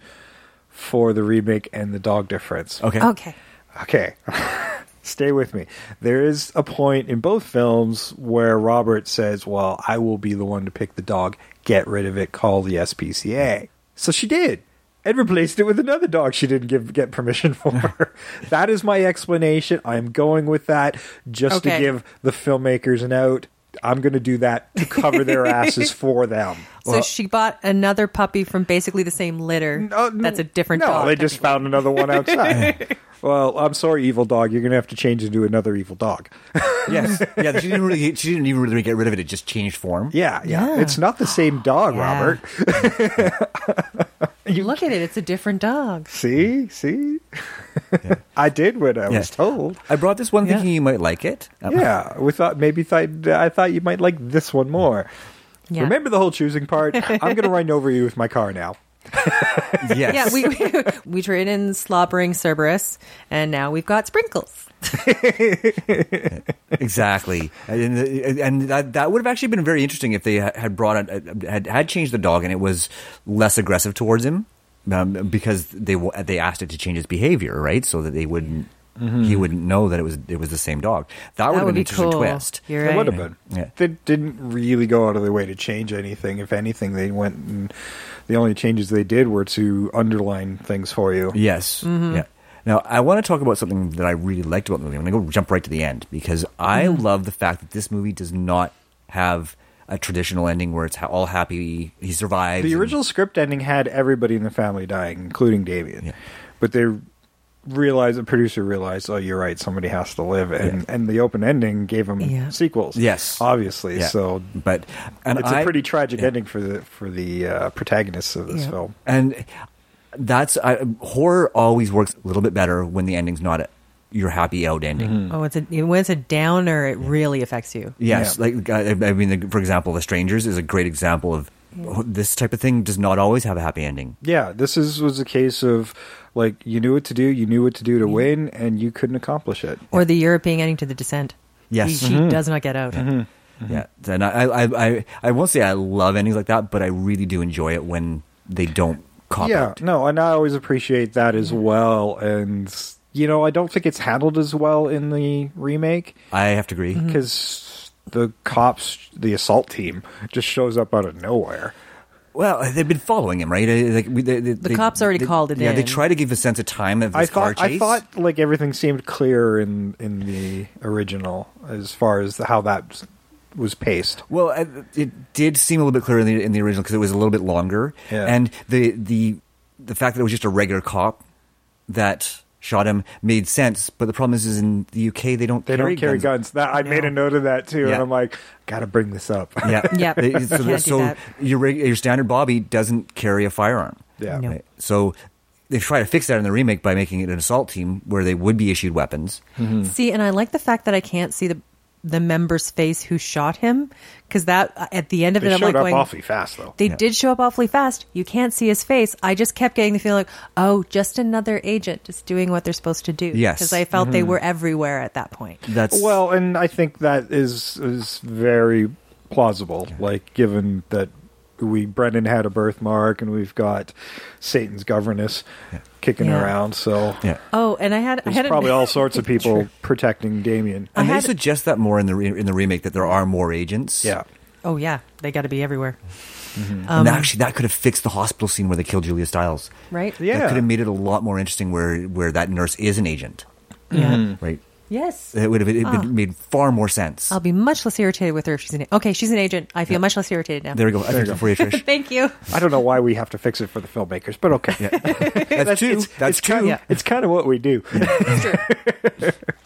for the remake and the dog difference. Okay. Okay. Okay. Stay with me. There is a point in both films where Robert says, well, I will be the one to pick the dog, get rid of it, call the S P C A. So she did. And replaced it with another dog she didn't give get permission for. That is my explanation. I'm going with that just Okay. to give the filmmakers an out. I'm going to do that to cover their asses for them. So she bought another puppy from basically the same litter. That's a different No, dog. they just found another one outside. Well, I'm sorry, evil dog. You're going to have to change into another evil dog. Yes. Yeah. She didn't really. She didn't even really get rid of it. It just changed form. Yeah, yeah. Yeah. It's not the same dog, Yeah. Robert. Look at it. It's a different dog. See? See? I did what I Yeah. was told. I brought this one Yeah. thinking you might like it. Um, Yeah, we thought maybe thought I thought you might like this one more. Yeah. Remember the whole choosing part? I'm going to run over you with my car now. Yes. Yeah, we we, we trade in slobbering Cerberus, and now we've got Sprinkles. Exactly, and, and that that would have actually been very interesting if they had brought it, had had changed the dog and it was less aggressive towards him, um, because they wa- they asked it to change its behavior, right, so that they wouldn't he wouldn't know that it was it was the same dog. That, would have would been an be interesting cool. twist. You're It right. would have been. Yeah. They didn't really go out of their way to change anything. If anything, they went and the only changes they did were to underline things for you. Yes. Yeah. Now, I want to talk about something that I really liked about the movie. I'm going to go jump right to the end because I love the fact that this movie does not have a traditional ending where it's ha- all happy, he survives. The and- original script ending had everybody in the family dying, including Damien. Yeah. But they realized, the producer realized, oh, you're right, somebody has to live. And, and the open ending gave them Yeah. sequels. Yes. Obviously. Yeah. So But and it's I- a pretty tragic yeah. ending for the for the uh, protagonists of this Yeah. film. And that's I, horror always works a little bit better when the ending's not a, your happy out ending. Oh, it's a when it's a downer, it really affects you. Yes, Yeah. like I, I mean, the, for example, The Strangers is a great example of this type of thing does not always have a happy ending. Yeah, this is was a case of like you knew what to do, you knew what to do to win, and you couldn't accomplish it. Or the European ending to The Descent. Yes. She, she does not get out. Yeah, and I, I, I, I won't say I love endings like that, but I really do enjoy it when they don't cop yeah, out. no, and I always appreciate that as well. And you know, I don't think it's handled as well in the remake I have to agree. because the cops, the assault team, just shows up out of nowhere. Well, they've been following him, right? Uh, Like we- they, they, The they- cops already they- called it Yeah, they in. try to give a sense of time of I this car thought chase. I thought like everything seemed clear in in the original as far as how that was paced. Well, uh, it did seem a little bit clearer in the, in the original because it was a little bit longer, Yeah. and the the the fact that it was just a regular cop that shot him made sense. But the problem is, is in the U K they don't They carry don't carry guns. guns. That I made a note of that too, Yeah. and I'm like, gotta bring this up. Yeah, Yep. They- Can't So, do so that. your reg- your standard Bobby doesn't carry a firearm. Yeah. No. Right? So they try to fix that in the remake by making it an assault team where they would be issued weapons. See, and I like the fact that I can't see the the member's face who shot him, because that at the end of They it, I'm showed like up going, awfully fast though. They Yeah. did show up awfully fast. You can't see his face. I just kept getting the feeling, oh, just another agent just doing what they're supposed to do. Yes. Because I felt they were everywhere at that point. That's Well, and I think that is is very plausible. Like, given that we Brendan had a birthmark, and we've got Satan's governess kicking Yeah. around, so yeah. Oh, and I had I there's had a- probably all sorts of people True. protecting Damien. And I they had- suggest that more in the re- in the remake that there are more agents. Yeah. Oh yeah, they got to be everywhere, and Um, actually, that could have fixed the hospital scene where they killed Julia Stiles. right? Yeah. That could have made it a lot more interesting where where that nurse is an agent. Yeah. Right. Yes. It would have it Oh. been made far more sense. I'll be much less irritated with her if she's an okay. She's an agent. I feel much less irritated now. There we go. I fixed it for you, Trish. Thank you. I don't know why we have to fix it for the filmmakers, but okay. Yeah. That's two. It's, That's it's two. Kind Yeah. of, it's kind of what we do. It's true.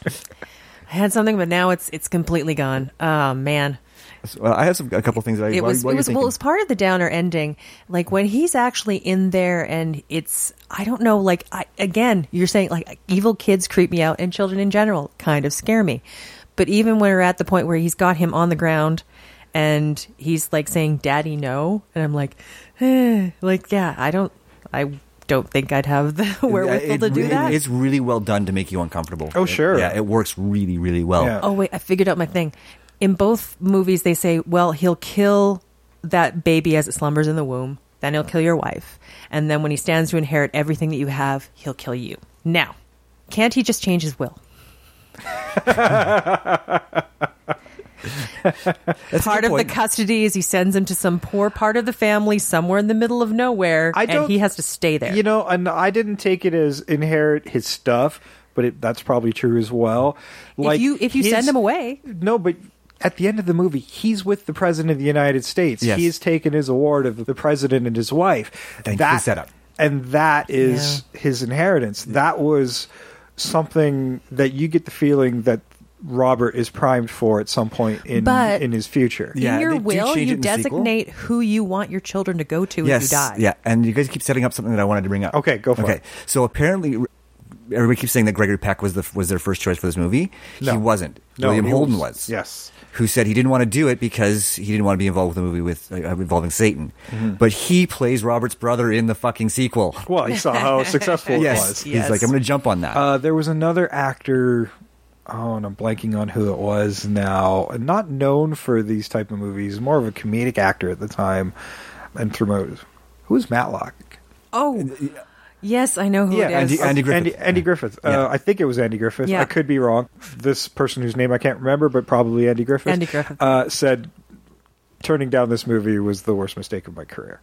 I had something, but now it's it's completely gone. Oh man. Well, I have some, a couple things. That I, It while- was while it you're was well, thinking. it was part of the downer ending. Like when he's actually in there, and it's I don't know. Like I, again, you're saying like evil kids creep me out, and children in general kind of scare me. But even when we're at the point where he's got him on the ground, and he's like saying "Daddy, no," and I'm like, eh, like yeah, I don't, I don't think I'd have the wherewithal It to do really- that. It's really well done to make you uncomfortable. Oh, It- sure. yeah, it works really, really well. Yeah. Oh wait, I figured out my thing. In both movies, they say, "Well, he'll kill that baby as it slumbers in the womb. Then he'll kill your wife, and then when he stands to inherit everything that you have, he'll kill you." Now, can't he just change his will? Part of the custody is he sends him to some poor part of the family somewhere in the middle of nowhere, I don't- and he has to stay there. You know, and I didn't take it as inherit his stuff, but it, that's probably true as well. if you if you his- send him away, No, but at the end of the movie, he's with the president of the United States. Yes. He's taken his award of the president and his wife. Thank you for the setup. And that is his inheritance. That was something that you get the feeling that Robert is primed for at some point in But- in his future. Yeah, in your they do will, change it you in the sequel. designate who you want your children to go to Yes. if you die. Yeah, and you guys keep setting up something that I wanted to bring up. Okay, go for okay. it. So apparently, everybody keeps saying that Gregory Peck was the was their first choice for this movie. No. He wasn't. No, William he Holden was- was. yes. Who said he didn't want to do it because he didn't want to be involved with a movie with uh, involving Satan. But he plays Robert's brother in the fucking sequel. Well, he saw how successful it yes. was. He's like, I'm going to jump on that. Uh, there was another actor. Oh, and I'm blanking on who it was now. Not known for these type of movies. More of a comedic actor at the time, and throughout. Who was Matlock? Oh, yes, I know who Yeah, it is. Andy- Andy Griffith. Andy, Andy Griffith. Yeah. Uh, I think it was Andy Griffith. Yeah. I could be wrong. This person whose name I can't remember, but probably Andy Griffith. Andy Griffith. uh, said turning down this movie was the worst mistake of my career.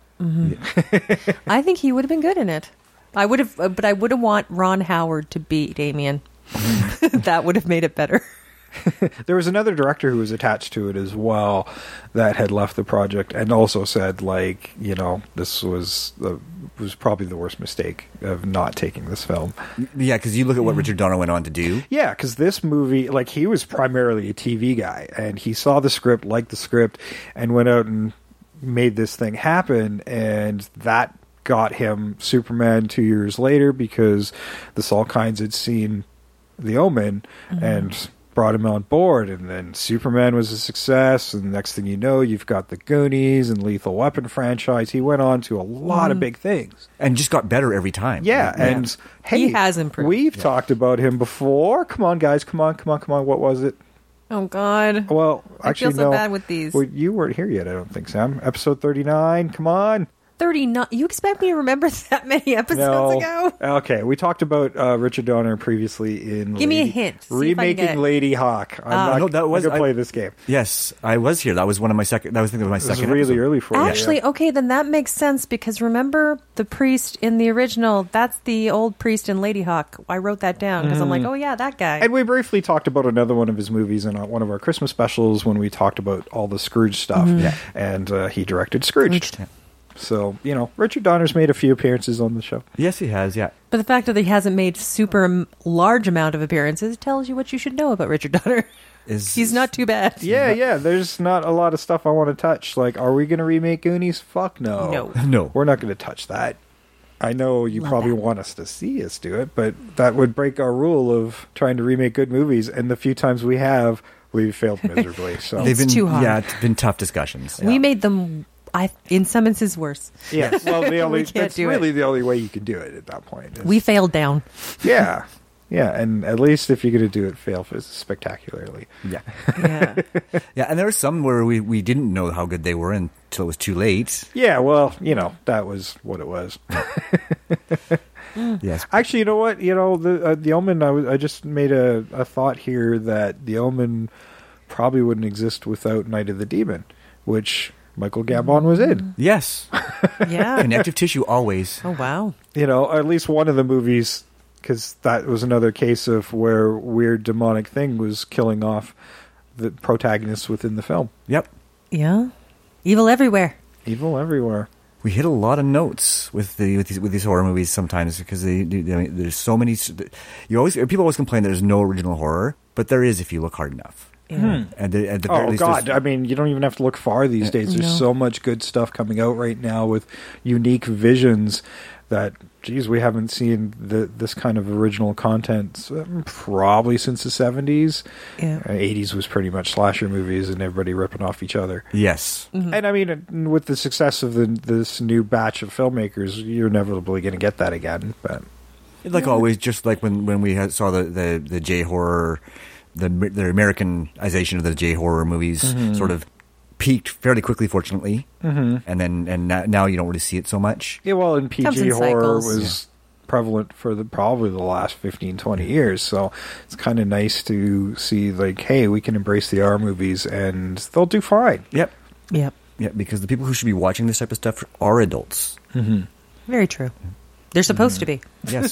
I think he would have been good in it. I would have, uh, but I would have want Ron Howard to be Damien. That would have made it better. There was another director who was attached to it as well that had left the project and also said, like, you know, this was the, was probably the worst mistake of not taking this film. yeah, because you look at what Richard Donner went on to do. Yeah, because this movie, like, he was primarily a T V guy, and he saw the script, liked the script, and went out and made this thing happen, and that got him Superman two years later because the Salkinds had seen The Omen and brought him on board, and then Superman was a success, and next thing you know, you've got the Goonies and Lethal Weapon franchise. He went on to a lot of big things. And just got better every time. Yeah, and hey, He has improved. We've talked about him before. Come on, guys, come on, come on, come on. What was it? Oh God. Well, I actually, feel so no. bad with these. Well, you weren't here yet, I don't think, Sam. Episode thirty-nine. Come on. thirty-nine. You expect me to remember that many episodes No. ago? Okay, we talked about uh, Richard Donner previously in Give me a Lady- hint. See if I can get remaking it. Lady Hawk. I'm Ah. not No, that was- going to I- play this game. Yes, I was here. That was one of my second. That was I think it was my This is second. really episode. early for you. Actually, okay, then that makes sense because remember the priest in the original? That's the old priest in Lady Hawk. I wrote that down because I'm like, oh yeah, that guy. And we briefly talked about another one of his movies in uh, one of our Christmas specials when we talked about all the Scrooge stuff. Mm-hmm. Yeah. And uh, he directed Scrooge. So, you know, Richard Donner's made a few appearances on the show. Yes, he has, yeah. But the fact that he hasn't made super m- large amount of appearances tells you what you should know about Richard Donner. Is He's not too bad. Yeah, yeah, there's not a lot of stuff I want to touch. Like, are we going to remake Goonies? Fuck no. No. No. We're not going to touch that. I know you Love probably that. want us to see us do it, but that would break our rule of trying to remake good movies. And the few times we have, we've failed miserably. So They've been, too hard. Yeah, it's been tough discussions. We made them, I in some instances, worse. yeah, well, the only We can't that's do really it. the only way you can do it at that point. is- We failed down. yeah, yeah, and at least if you're going to do it, fail spectacularly. Yeah. Yeah. Yeah, and there were some where we, we didn't know how good they were until it was too late. Yeah, well, you know, that was what it was. Yes. Actually, you know what? You know, the uh, the Omen, I, was, I just made a, a thought here that the Omen probably wouldn't exist without Night of the Demon, which Michael Gambon was in. Yes. Yeah. Connective tissue always. Oh, wow. You know, at least one of the movies, because that was another case of where weird demonic thing was killing off the protagonists within the film. Yep. Yeah. Evil everywhere. Evil everywhere. We hit a lot of notes with the with these, with these horror movies sometimes because they, they, they there's so many. You always people always complain there's no original horror, but there is if you look hard enough. Yeah. And the, at the very Oh, least, God. there's- I mean, you don't even have to look far these days. There's No. so much good stuff coming out right now with unique visions that, geez, we haven't seen the, this kind of original content um, probably since the seventies. Yeah. Uh, eighties was pretty much slasher movies and everybody ripping off each other. Yes. And I mean, uh, with the success of the, this new batch of filmmakers, you're inevitably going to get that again. But Like always, just like when, when we had, saw the, the, the J horror, the the Americanization of the J horror movies Mm-hmm. sort of peaked fairly quickly, fortunately, mm-hmm. and then and now, now you don't really see it so much. yeah, well, and Comes P G in horror cycles. was prevalent for the probably the last fifteen, twenty years. So it's kind of nice to see, like, hey, we can embrace the R movies and they'll do fine. Yep. Yep. Yeah, because the people who should be watching this type of stuff are adults. Very true. They're supposed to be. Yes.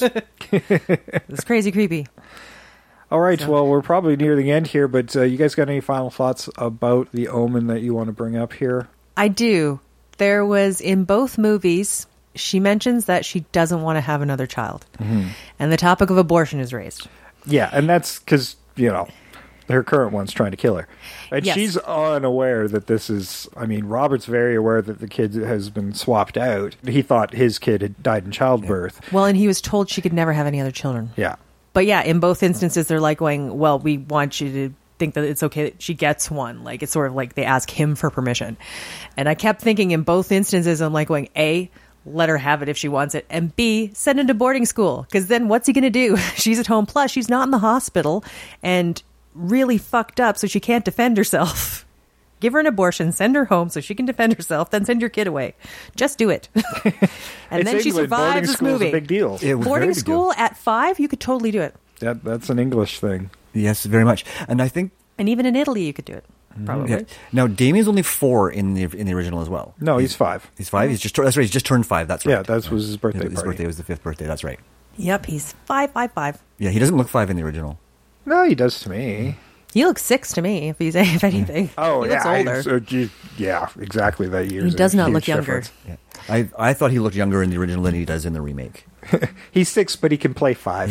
It's crazy creepy. All right, So- well, we're probably near the end here, but uh, you guys got any final thoughts about The Omen that you want to bring up here? I do. There was in both movies, she mentions that she doesn't want to have another child. And the topic of abortion is raised. Yeah, and that's because, you know, her current one's trying to kill her. And Yes. she's unaware that this is, I mean, Robert's very aware that the kid has been swapped out. He thought his kid had died in childbirth. Well, and he was told she could never have any other children. Yeah. But yeah, in both instances, they're like going, well, we want you to think that it's okay that she gets one. Like, it's sort of like they ask him for permission. And I kept thinking in both instances, I'm like going, A, let her have it if she wants it. And B, send it to boarding school. Because then what's he going to do? She's at home. Plus, she's not in the hospital and really fucked up, so she can't defend herself. Give her an abortion, send her home so she can defend herself, then send your kid away. Just do it. And It's then she England. Boarding survives this school's movie. a big deal. It was very Boarding big school deal. at five, you could totally do it. That, that's an English thing. Yes, very much. And I think And even in Italy, you could do it. Probably. yeah. Now Damien's only four in the in the original as well. No, he's five. He's five. He's just tur- that's right. He's just turned five. That's right. Yeah, that was his birthday His party. birthday was the fifth birthday. That's right. Yep, he's five, five, five. Yeah, he doesn't look five in the original. No, he does to me. He looks six to me, if he's if anything. Oh, he yeah. looks older. I- uh, gee, yeah, exactly. That year. He does not look younger. Yeah. I I thought he looked younger in the original than he does in the remake. He's six, but he can play five.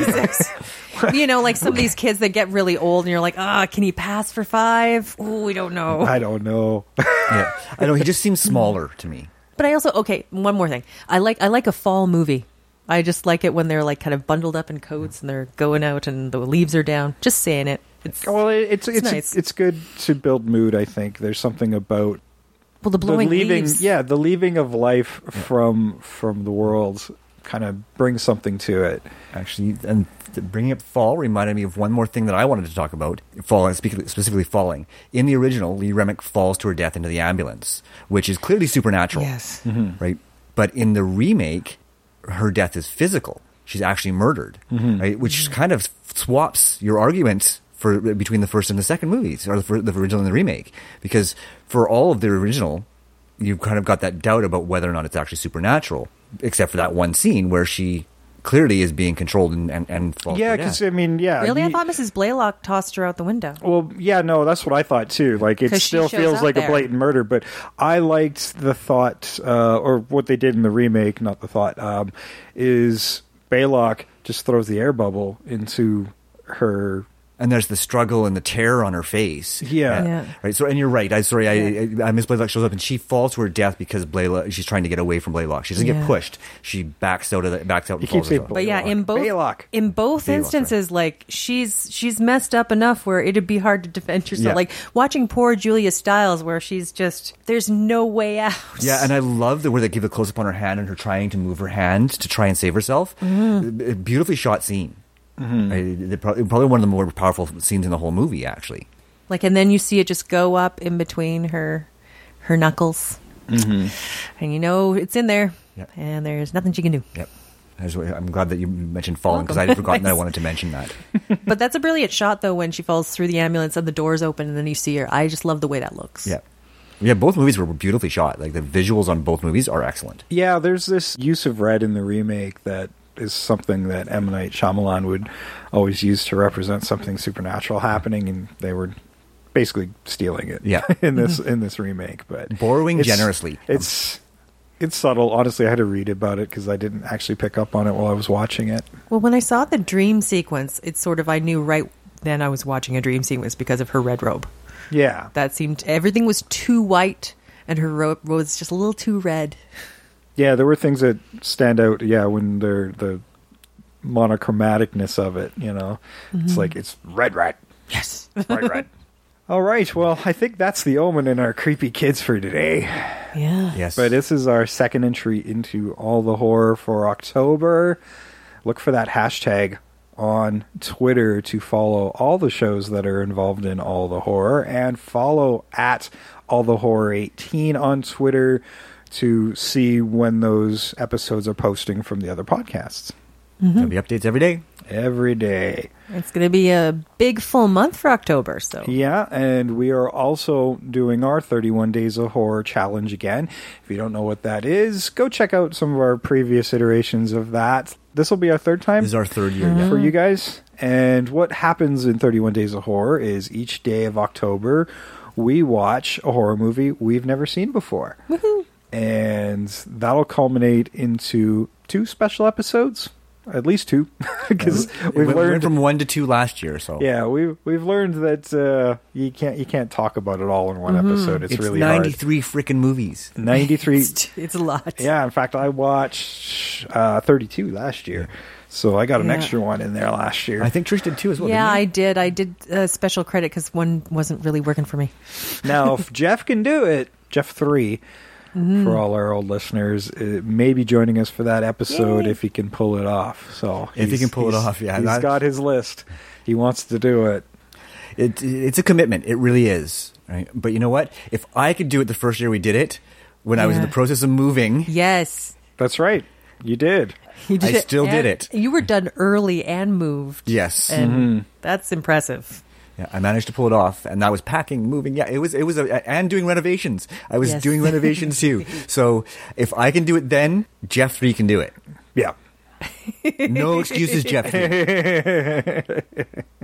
You know, like some of these kids that get really old, and you're like, ah, can he pass for five? Oh, we don't know. I don't know. Yeah, I know he just seems smaller to me. But I also okay. One more thing, I like I like a fall movie. I just like it when they're like kind of bundled up in coats and they're going out and the leaves are down. Just saying it. It's Well, it, it's It's it's nice. it's good to build mood. I think there's something about well, the blowing the leaving. leaves. Yeah, the leaving of life from from the world kind of brings something to it. Actually, and bringing up fall reminded me of one more thing that I wanted to talk about. Fall, speaking- specifically falling. In the original, Lee Remick falls to her death into the ambulance, which is clearly supernatural. Yes. Right? But in the remake, her death is physical. She's actually murdered, right? Which kind of swaps your argument for between the first and the second movies, or the, fir- the original and the remake. Because for all of the original, you've kind of got that doubt about whether or not it's actually supernatural, except for that one scene where she clearly is being controlled and and, and falls Yeah, to because death. I mean, yeah. Really, you- I thought Missus Blaylock tossed her out the window. Well, yeah, no, that's what I thought too. Like, it 'Cause she still shows feels up like a there. blatant murder, but I liked the thought, uh, or what they did in the remake, not the thought, um, is Baylock just throws the air bubble into her. And there's the struggle and the terror on her face. Yeah. Uh, Yeah. Right. So, and you're right. I sorry. I, I, I Miss Blaylock shows up and she falls to her death because Blaylock. She's trying to get away from Blaylock. She doesn't Yeah. get pushed. She backs out of the, backs out. You And keep falls saying herself. But yeah, in both Baylock. in both Baylock, instances, like she's she's messed up enough where it'd be hard to defend yourself. Yeah. Like watching poor Julia Stiles, where she's just there's no way out. Yeah, and I love the where they give a close up on her hand and her trying to move her hand to try and save herself. Mm-hmm. A beautifully shot scene. Mm-hmm. I- they're probably, probably one of the more powerful scenes in the whole movie, actually. Like, and then you see it just go up in between her her knuckles, Mm-hmm. and you know it's in there, Yep. and there's nothing she can do. Yep. I was- I'm glad that you mentioned falling because Welcome. I'd forgotten that I Thanks. wanted to mention that. But that's a brilliant shot, though, when she falls through the ambulance and the doors open, and then you see her. I just love the way that looks. Yeah. Yeah, both movies were beautifully shot. Like the visuals on both movies are excellent. Yeah, there's this use of red in the remake that is something that M. Night Shyamalan would always use to represent something supernatural happening, and they were basically stealing it. Yeah. in this in this remake, but Borrowing it's- generously. It's it's subtle. Honestly, I had to read about it because I didn't actually pick up on it while I was watching it. Well, when I saw the dream sequence, it's sort of I knew right then I was watching a dream sequence because of her red robe. Yeah, That seemed everything was too white, and her robe was just a little too red. yeah, there were things that stand out. Yeah, when they're the monochromaticness of it. You know, it's like it's red, red. Yes. Right, right. All right. Well, I think that's the omen in our creepy kids for today. Yeah. Yes. But this is our second entry into all the horror for October. Look for that hashtag on Twitter to follow all the shows that are involved in all the horror, and follow at all the horror eighteen on Twitter to see when those episodes are posting from the other podcasts. There'll be updates every day. Every day. It's going to be a big full month for October, so Yeah, and we are also doing our thirty-one Days of Horror challenge again. If you don't know what that is, go check out some of our previous iterations of that. This will be our third time This is our third year. Yeah. for you guys. And what happens in thirty-one Days of Horror is each day of October, we watch a horror movie we've never seen before. And that'll culminate into two special episodes. At least two, because We we've went, learned went from one to two last year. So yeah, we've we've learned that uh, you can't you can't talk about it all in one episode. It's, it's really ninety-three freaking movies. hard. ninety-three. it's, it's a lot. Yeah, in fact, I watched uh, thirty-two last year, so I got an Yeah. extra one in there last year. I think Trish did too as well. Yeah, I didn't did. I did uh, special credit because one wasn't really working for me. Now, if Jeff can do it, Jeff three, for all our old listeners, uh, may be joining us for that episode Yay. if he can pull it off. So If he he's- can pull it he's- off, yeah, he's that- got his list. He wants to do it. It, it's a commitment. It really is. Right? But you know what? If I could do it the first year we did it, when I was in Yeah. the process of moving, Yes. That's right. You did. You I still did and it. You were done early and moved. yes, And Mm-hmm. that's impressive. yeah, I managed to pull it off, and I was packing, moving. Yeah, it was, it was, a, and doing renovations. I was Yes. doing renovations too. So if I can do it, then Jeff three can do it. Yeah. No excuses, Jeff three.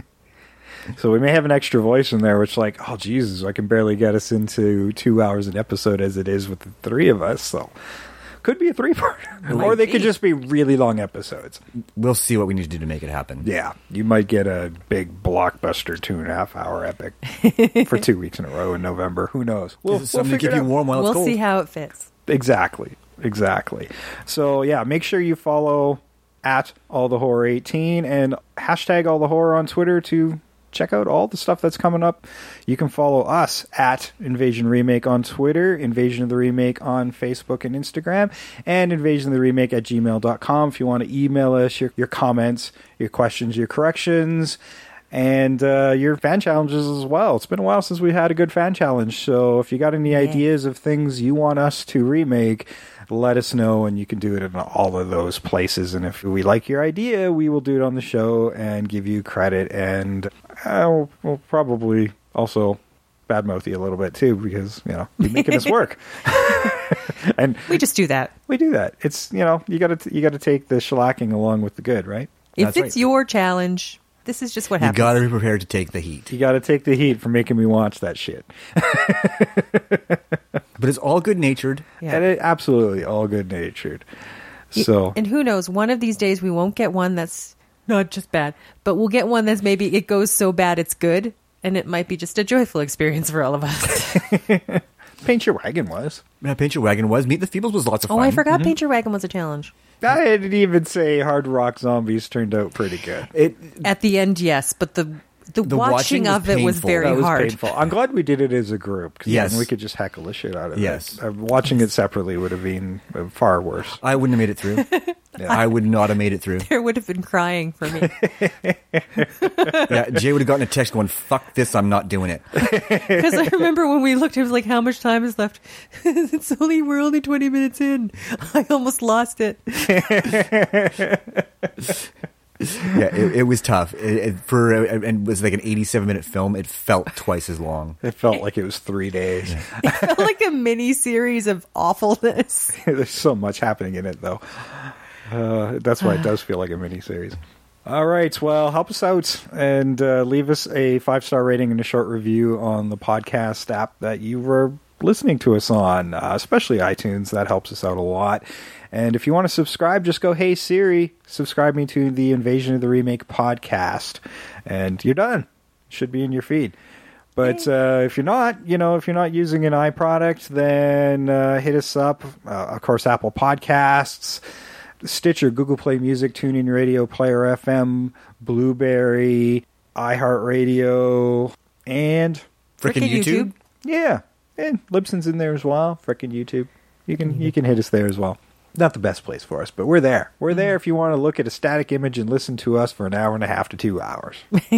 So we may have an extra voice in there, which, like, oh Jesus, I can barely get us into two hours an episode as it is with the three of us. So could be a three-part, or they could be. just be really long episodes. We'll see what we need to do to make it happen. Yeah, you might get a big blockbuster two and a half hour epic for two weeks in a row in November. Who knows? We'll, we'll Something to figure keep it you out. warm while we'll it's cold. see how it fits. Exactly. Exactly. So yeah, make sure you follow at all the horror eighteen and hashtag all the horror on Twitter to check out all the stuff that's coming up. You can follow us at Invasion Remake on Twitter, Invasion of the Remake on Facebook and Instagram, and Invasion of the Remake at gmail dot com if you want to email us your, your comments, your questions, your corrections, and uh, your fan challenges as well. It's been a while since we had a good fan challenge, so if you got any ideas of things you want us to remake, let us know, and you can do it in all of those places. And if we like your idea, we will do it on the show and give you credit, and uh, we'll, we'll probably also badmouth you a little bit too, because, you know, you're making us work. And we just do that. We do that. It's, you know, you got to you got to take the shellacking along with the good, right? If That's it's right. your challenge, this is just what You happens. got to be prepared to take the heat. You got to take the heat for making me watch that shit. But it's all good natured. Yeah. And it absolutely all good natured. So And who knows, one of these days we won't get one that's not just bad, but we'll get one that's maybe it goes so bad it's good, and it might be just a joyful experience for all of us. Paint Your Wagon was. Yeah, Paint Your Wagon was. Meet the Feebles was lots of Oh, fun. I forgot Paint Your Wagon was a challenge. I didn't even say Hard Rock Zombies turned out pretty good. It At the end, yes, but the the, The watching, watching was of it was painful. very That was hard. painful. I'm glad we did it as a group. 'Cause Yes. then we could just heckle the shit out of Yes. it. Uh, watching it separately would have been uh, far worse. I wouldn't have made it through. I would not have made it through. There would have been crying for me. Yeah, Jay would have gotten a text going, "Fuck this, I'm not doing it." Because I remember when we looked, it was like, how much time is left? It's only, we're only twenty minutes in. I almost lost it. Yeah, it, it was tough. It, it, for uh, and it was like an eighty-seven minute film. It felt twice as long. It felt like it was three days. It felt like a mini series of awfulness. There's so much happening in it, though. Uh, that's why it does feel like a miniseries. All right. Well, help us out and uh, leave us a five-star rating and a short review on the podcast app that you were listening to us on, uh, especially iTunes. That helps us out a lot. And if you want to subscribe, just go, "Hey Siri, subscribe me to the Invasion of the Remake podcast," and you're done. Should be in your feed. But uh, if you're not, you know, if you're not using an iProduct, then uh, hit us up. Uh, of course, Apple Podcasts, Stitcher, Google Play Music, TuneIn Radio, Player F M, Blueberry, iHeartRadio, and Frickin' YouTube. Yeah, and Libsyn's in there as well. Frickin' YouTube. You can you can hit us there as well. Not the best place for us, but we're there. We're there if you want to look at a static image and listen to us for an hour and a half to two hours.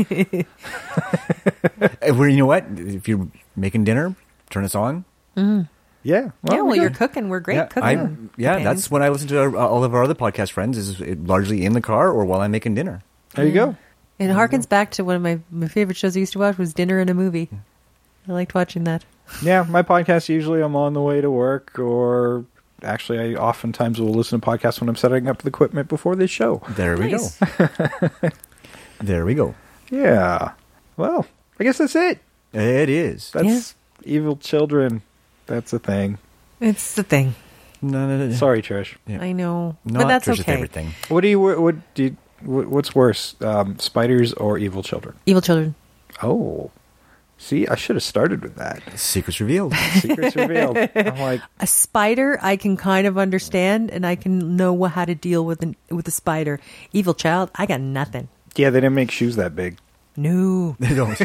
Well, you know what? If you're making dinner, turn us on. Mm. Yeah. Yeah, well, we you're got- cooking. We're great yeah, cooking. I, yeah, Okay. that's when I listen to our, all of our other podcast friends. Is largely in the car or while I'm making dinner. There you go. It harkens back to one of my, my favorite shows I used to watch was Dinner and a Movie. I liked watching that. Yeah, my podcast, usually I'm on the way to work, or actually I oftentimes will listen to podcasts when I'm setting up the equipment before this show. There we Nice. go. There we go. Yeah. Well, I guess that's it. It is. That's Evil Children. That's a thing. It's the thing. No, no, no, no. Sorry, Trish. Yeah. I know. Not but that's Trish's okay. favorite thing. What do you, what do you, what- what's worse, um, spiders or evil children? Evil Children. Oh. See, I should have started with that. Secrets revealed. Secrets revealed. I'm like, A spider, I can kind of understand, and I can know wha- how to deal with an, with a spider. Evil Child, I got nothing. yeah, they didn't make shoes that big. No. They don't.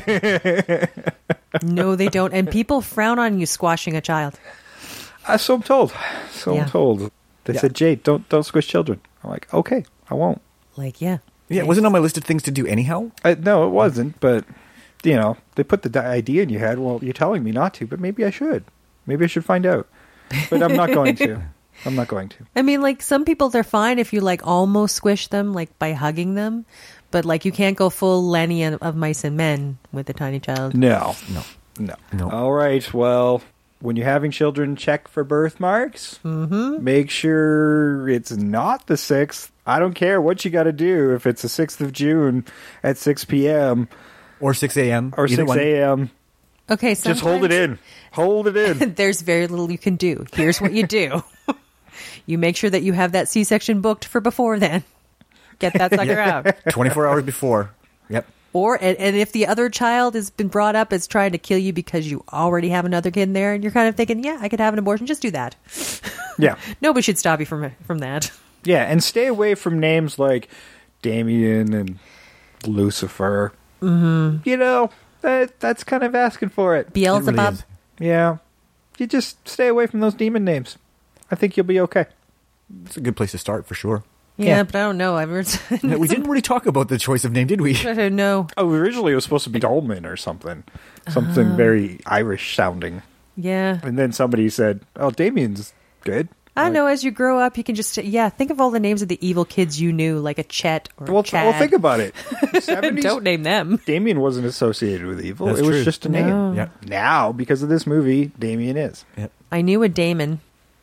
No, they don't. And people frown on you squashing a child. Uh, so I'm told. So Yeah. I'm told. They Yeah. said, Jade, don't don't squish children. I'm like, okay, I won't. Like, yeah. Yeah, it wasn't on my list of things to do anyhow. I, no, it wasn't. But you know, they put the di- idea in your head. Well, you're telling me not to, but maybe I should. Maybe I should find out. But I'm not going to. I'm not going to. I mean, like, some people, they're fine if you, like, almost squish them, like, by hugging them. But, like, you can't go full Lenny and- of Mice and Men with a tiny child. No, No. no, No. All right. Well, when you're having children, check for birthmarks. Mm-hmm. Make sure it's not the sixth. I don't care what you got to do if it's the sixth of June at six p.m. Or six a.m. or Either six one. a.m. Okay, Just hold it in. Hold it in. There's very little you can do. Here's what you do. You make sure that you have that C-section booked for before then. Get that sucker out. twenty-four hours before. Yep. Or, and, and if the other child has been brought up as trying to kill you because you already have another kid in there, and you're kind of thinking, yeah, I could have an abortion, just do that. Yeah. Nobody should stop you from from that. Yeah, and stay away from names like Damien and Lucifer. Mm-hmm. You know, that that's kind of asking for it. Beelzebub. is. Yeah. You just stay away from those demon names. I think you'll be okay. It's a good place to start for sure. Yeah, Yeah. but I don't know. I've heard. Yeah, we didn't really talk about the choice of name, did we? I don't know. Oh, originally it was supposed to be Dolman or something. Something very Irish sounding. Yeah. And then somebody said, oh, Damien's good. I Like, know. As you grow up, you can just yeah think of all the names of the evil kids you knew, like a Chet or Well, a Chad. well, think about it. seventies, Don't name them. Damien wasn't associated with evil. That's it was true. just a No. name. Yeah. Now, because of this movie, Damien is. I knew a Damon.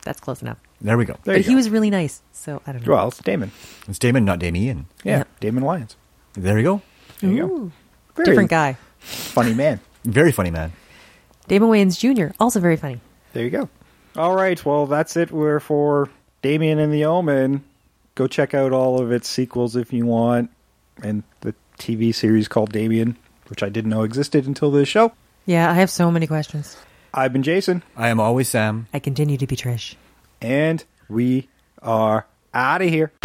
That's close enough. There we go. There but you he go. was really nice, so I don't know. Well, it's Damon. It's Damon, not Damien. Yeah, Yeah. Damon Wayans. There you go. There you Ooh. go. Very Different guy. Funny man. Very funny man. Damon Wayans Junior, also very funny. There you go. All right, well, that's it. We're for Damien and the Omen. Go check out all of its sequels if you want. And the T V series called Damien, which I didn't know existed until this show. Yeah, I have so many questions. I've been Jason. I am always Sam. I continue to be Trish. And we are out of here.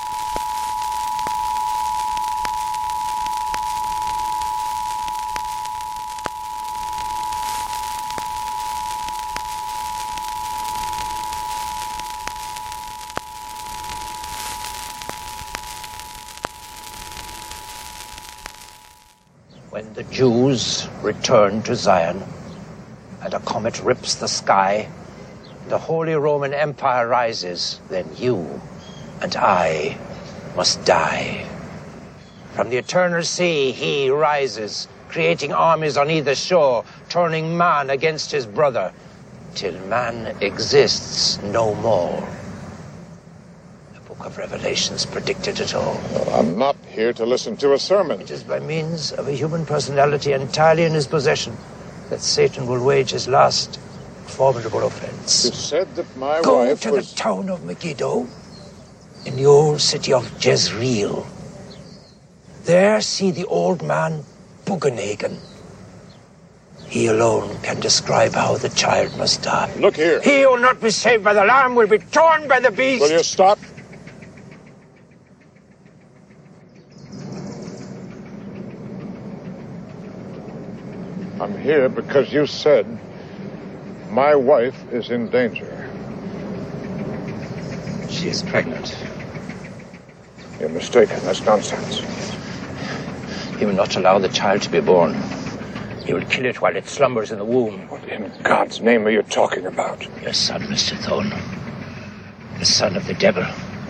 When the Jews return to Zion, and a comet rips the sky, the Holy Roman Empire rises, then you and I must die. From the eternal sea he rises, creating armies on either shore, turning man against his brother, till man exists no more. The book of Revelations predicted it all. I'm not here to listen to a sermon. It is by means of a human personality entirely in his possession that Satan will wage his last formidable offense. You said that my Go wife to was... the town of Megiddo, in the old city of Jezreel. There see the old man Bugenhagen. He alone can describe how the child must die. Look here. He who will not be saved by the lamb will be torn by the beast. Will you stop? I'm here because you said my wife is in danger. She is pregnant. You're mistaken. That's nonsense. He will not allow the child to be born. He will kill it while it slumbers in the womb. What in God's name are you talking about? Your son, Mister Thorne. The son of the devil.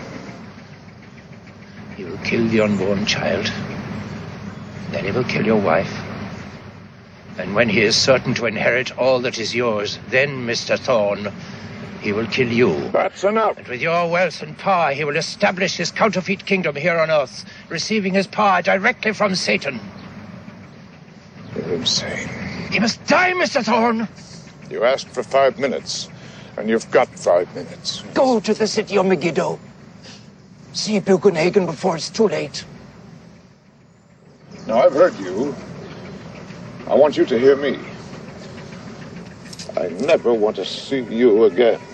He will kill the unborn child. Then he will kill your wife. And when he is certain to inherit all that is yours, then, Mister Thorne, he will kill you. That's enough. And with your wealth and power, he will establish his counterfeit kingdom here on Earth, receiving his power directly from Satan. You're insane. He must die, Mister Thorne. You asked for five minutes, and you've got five minutes. Go to the city of Megiddo. See Bugenhagen before it's too late. Now, I've heard you. I want you to hear me. I never want to see you again.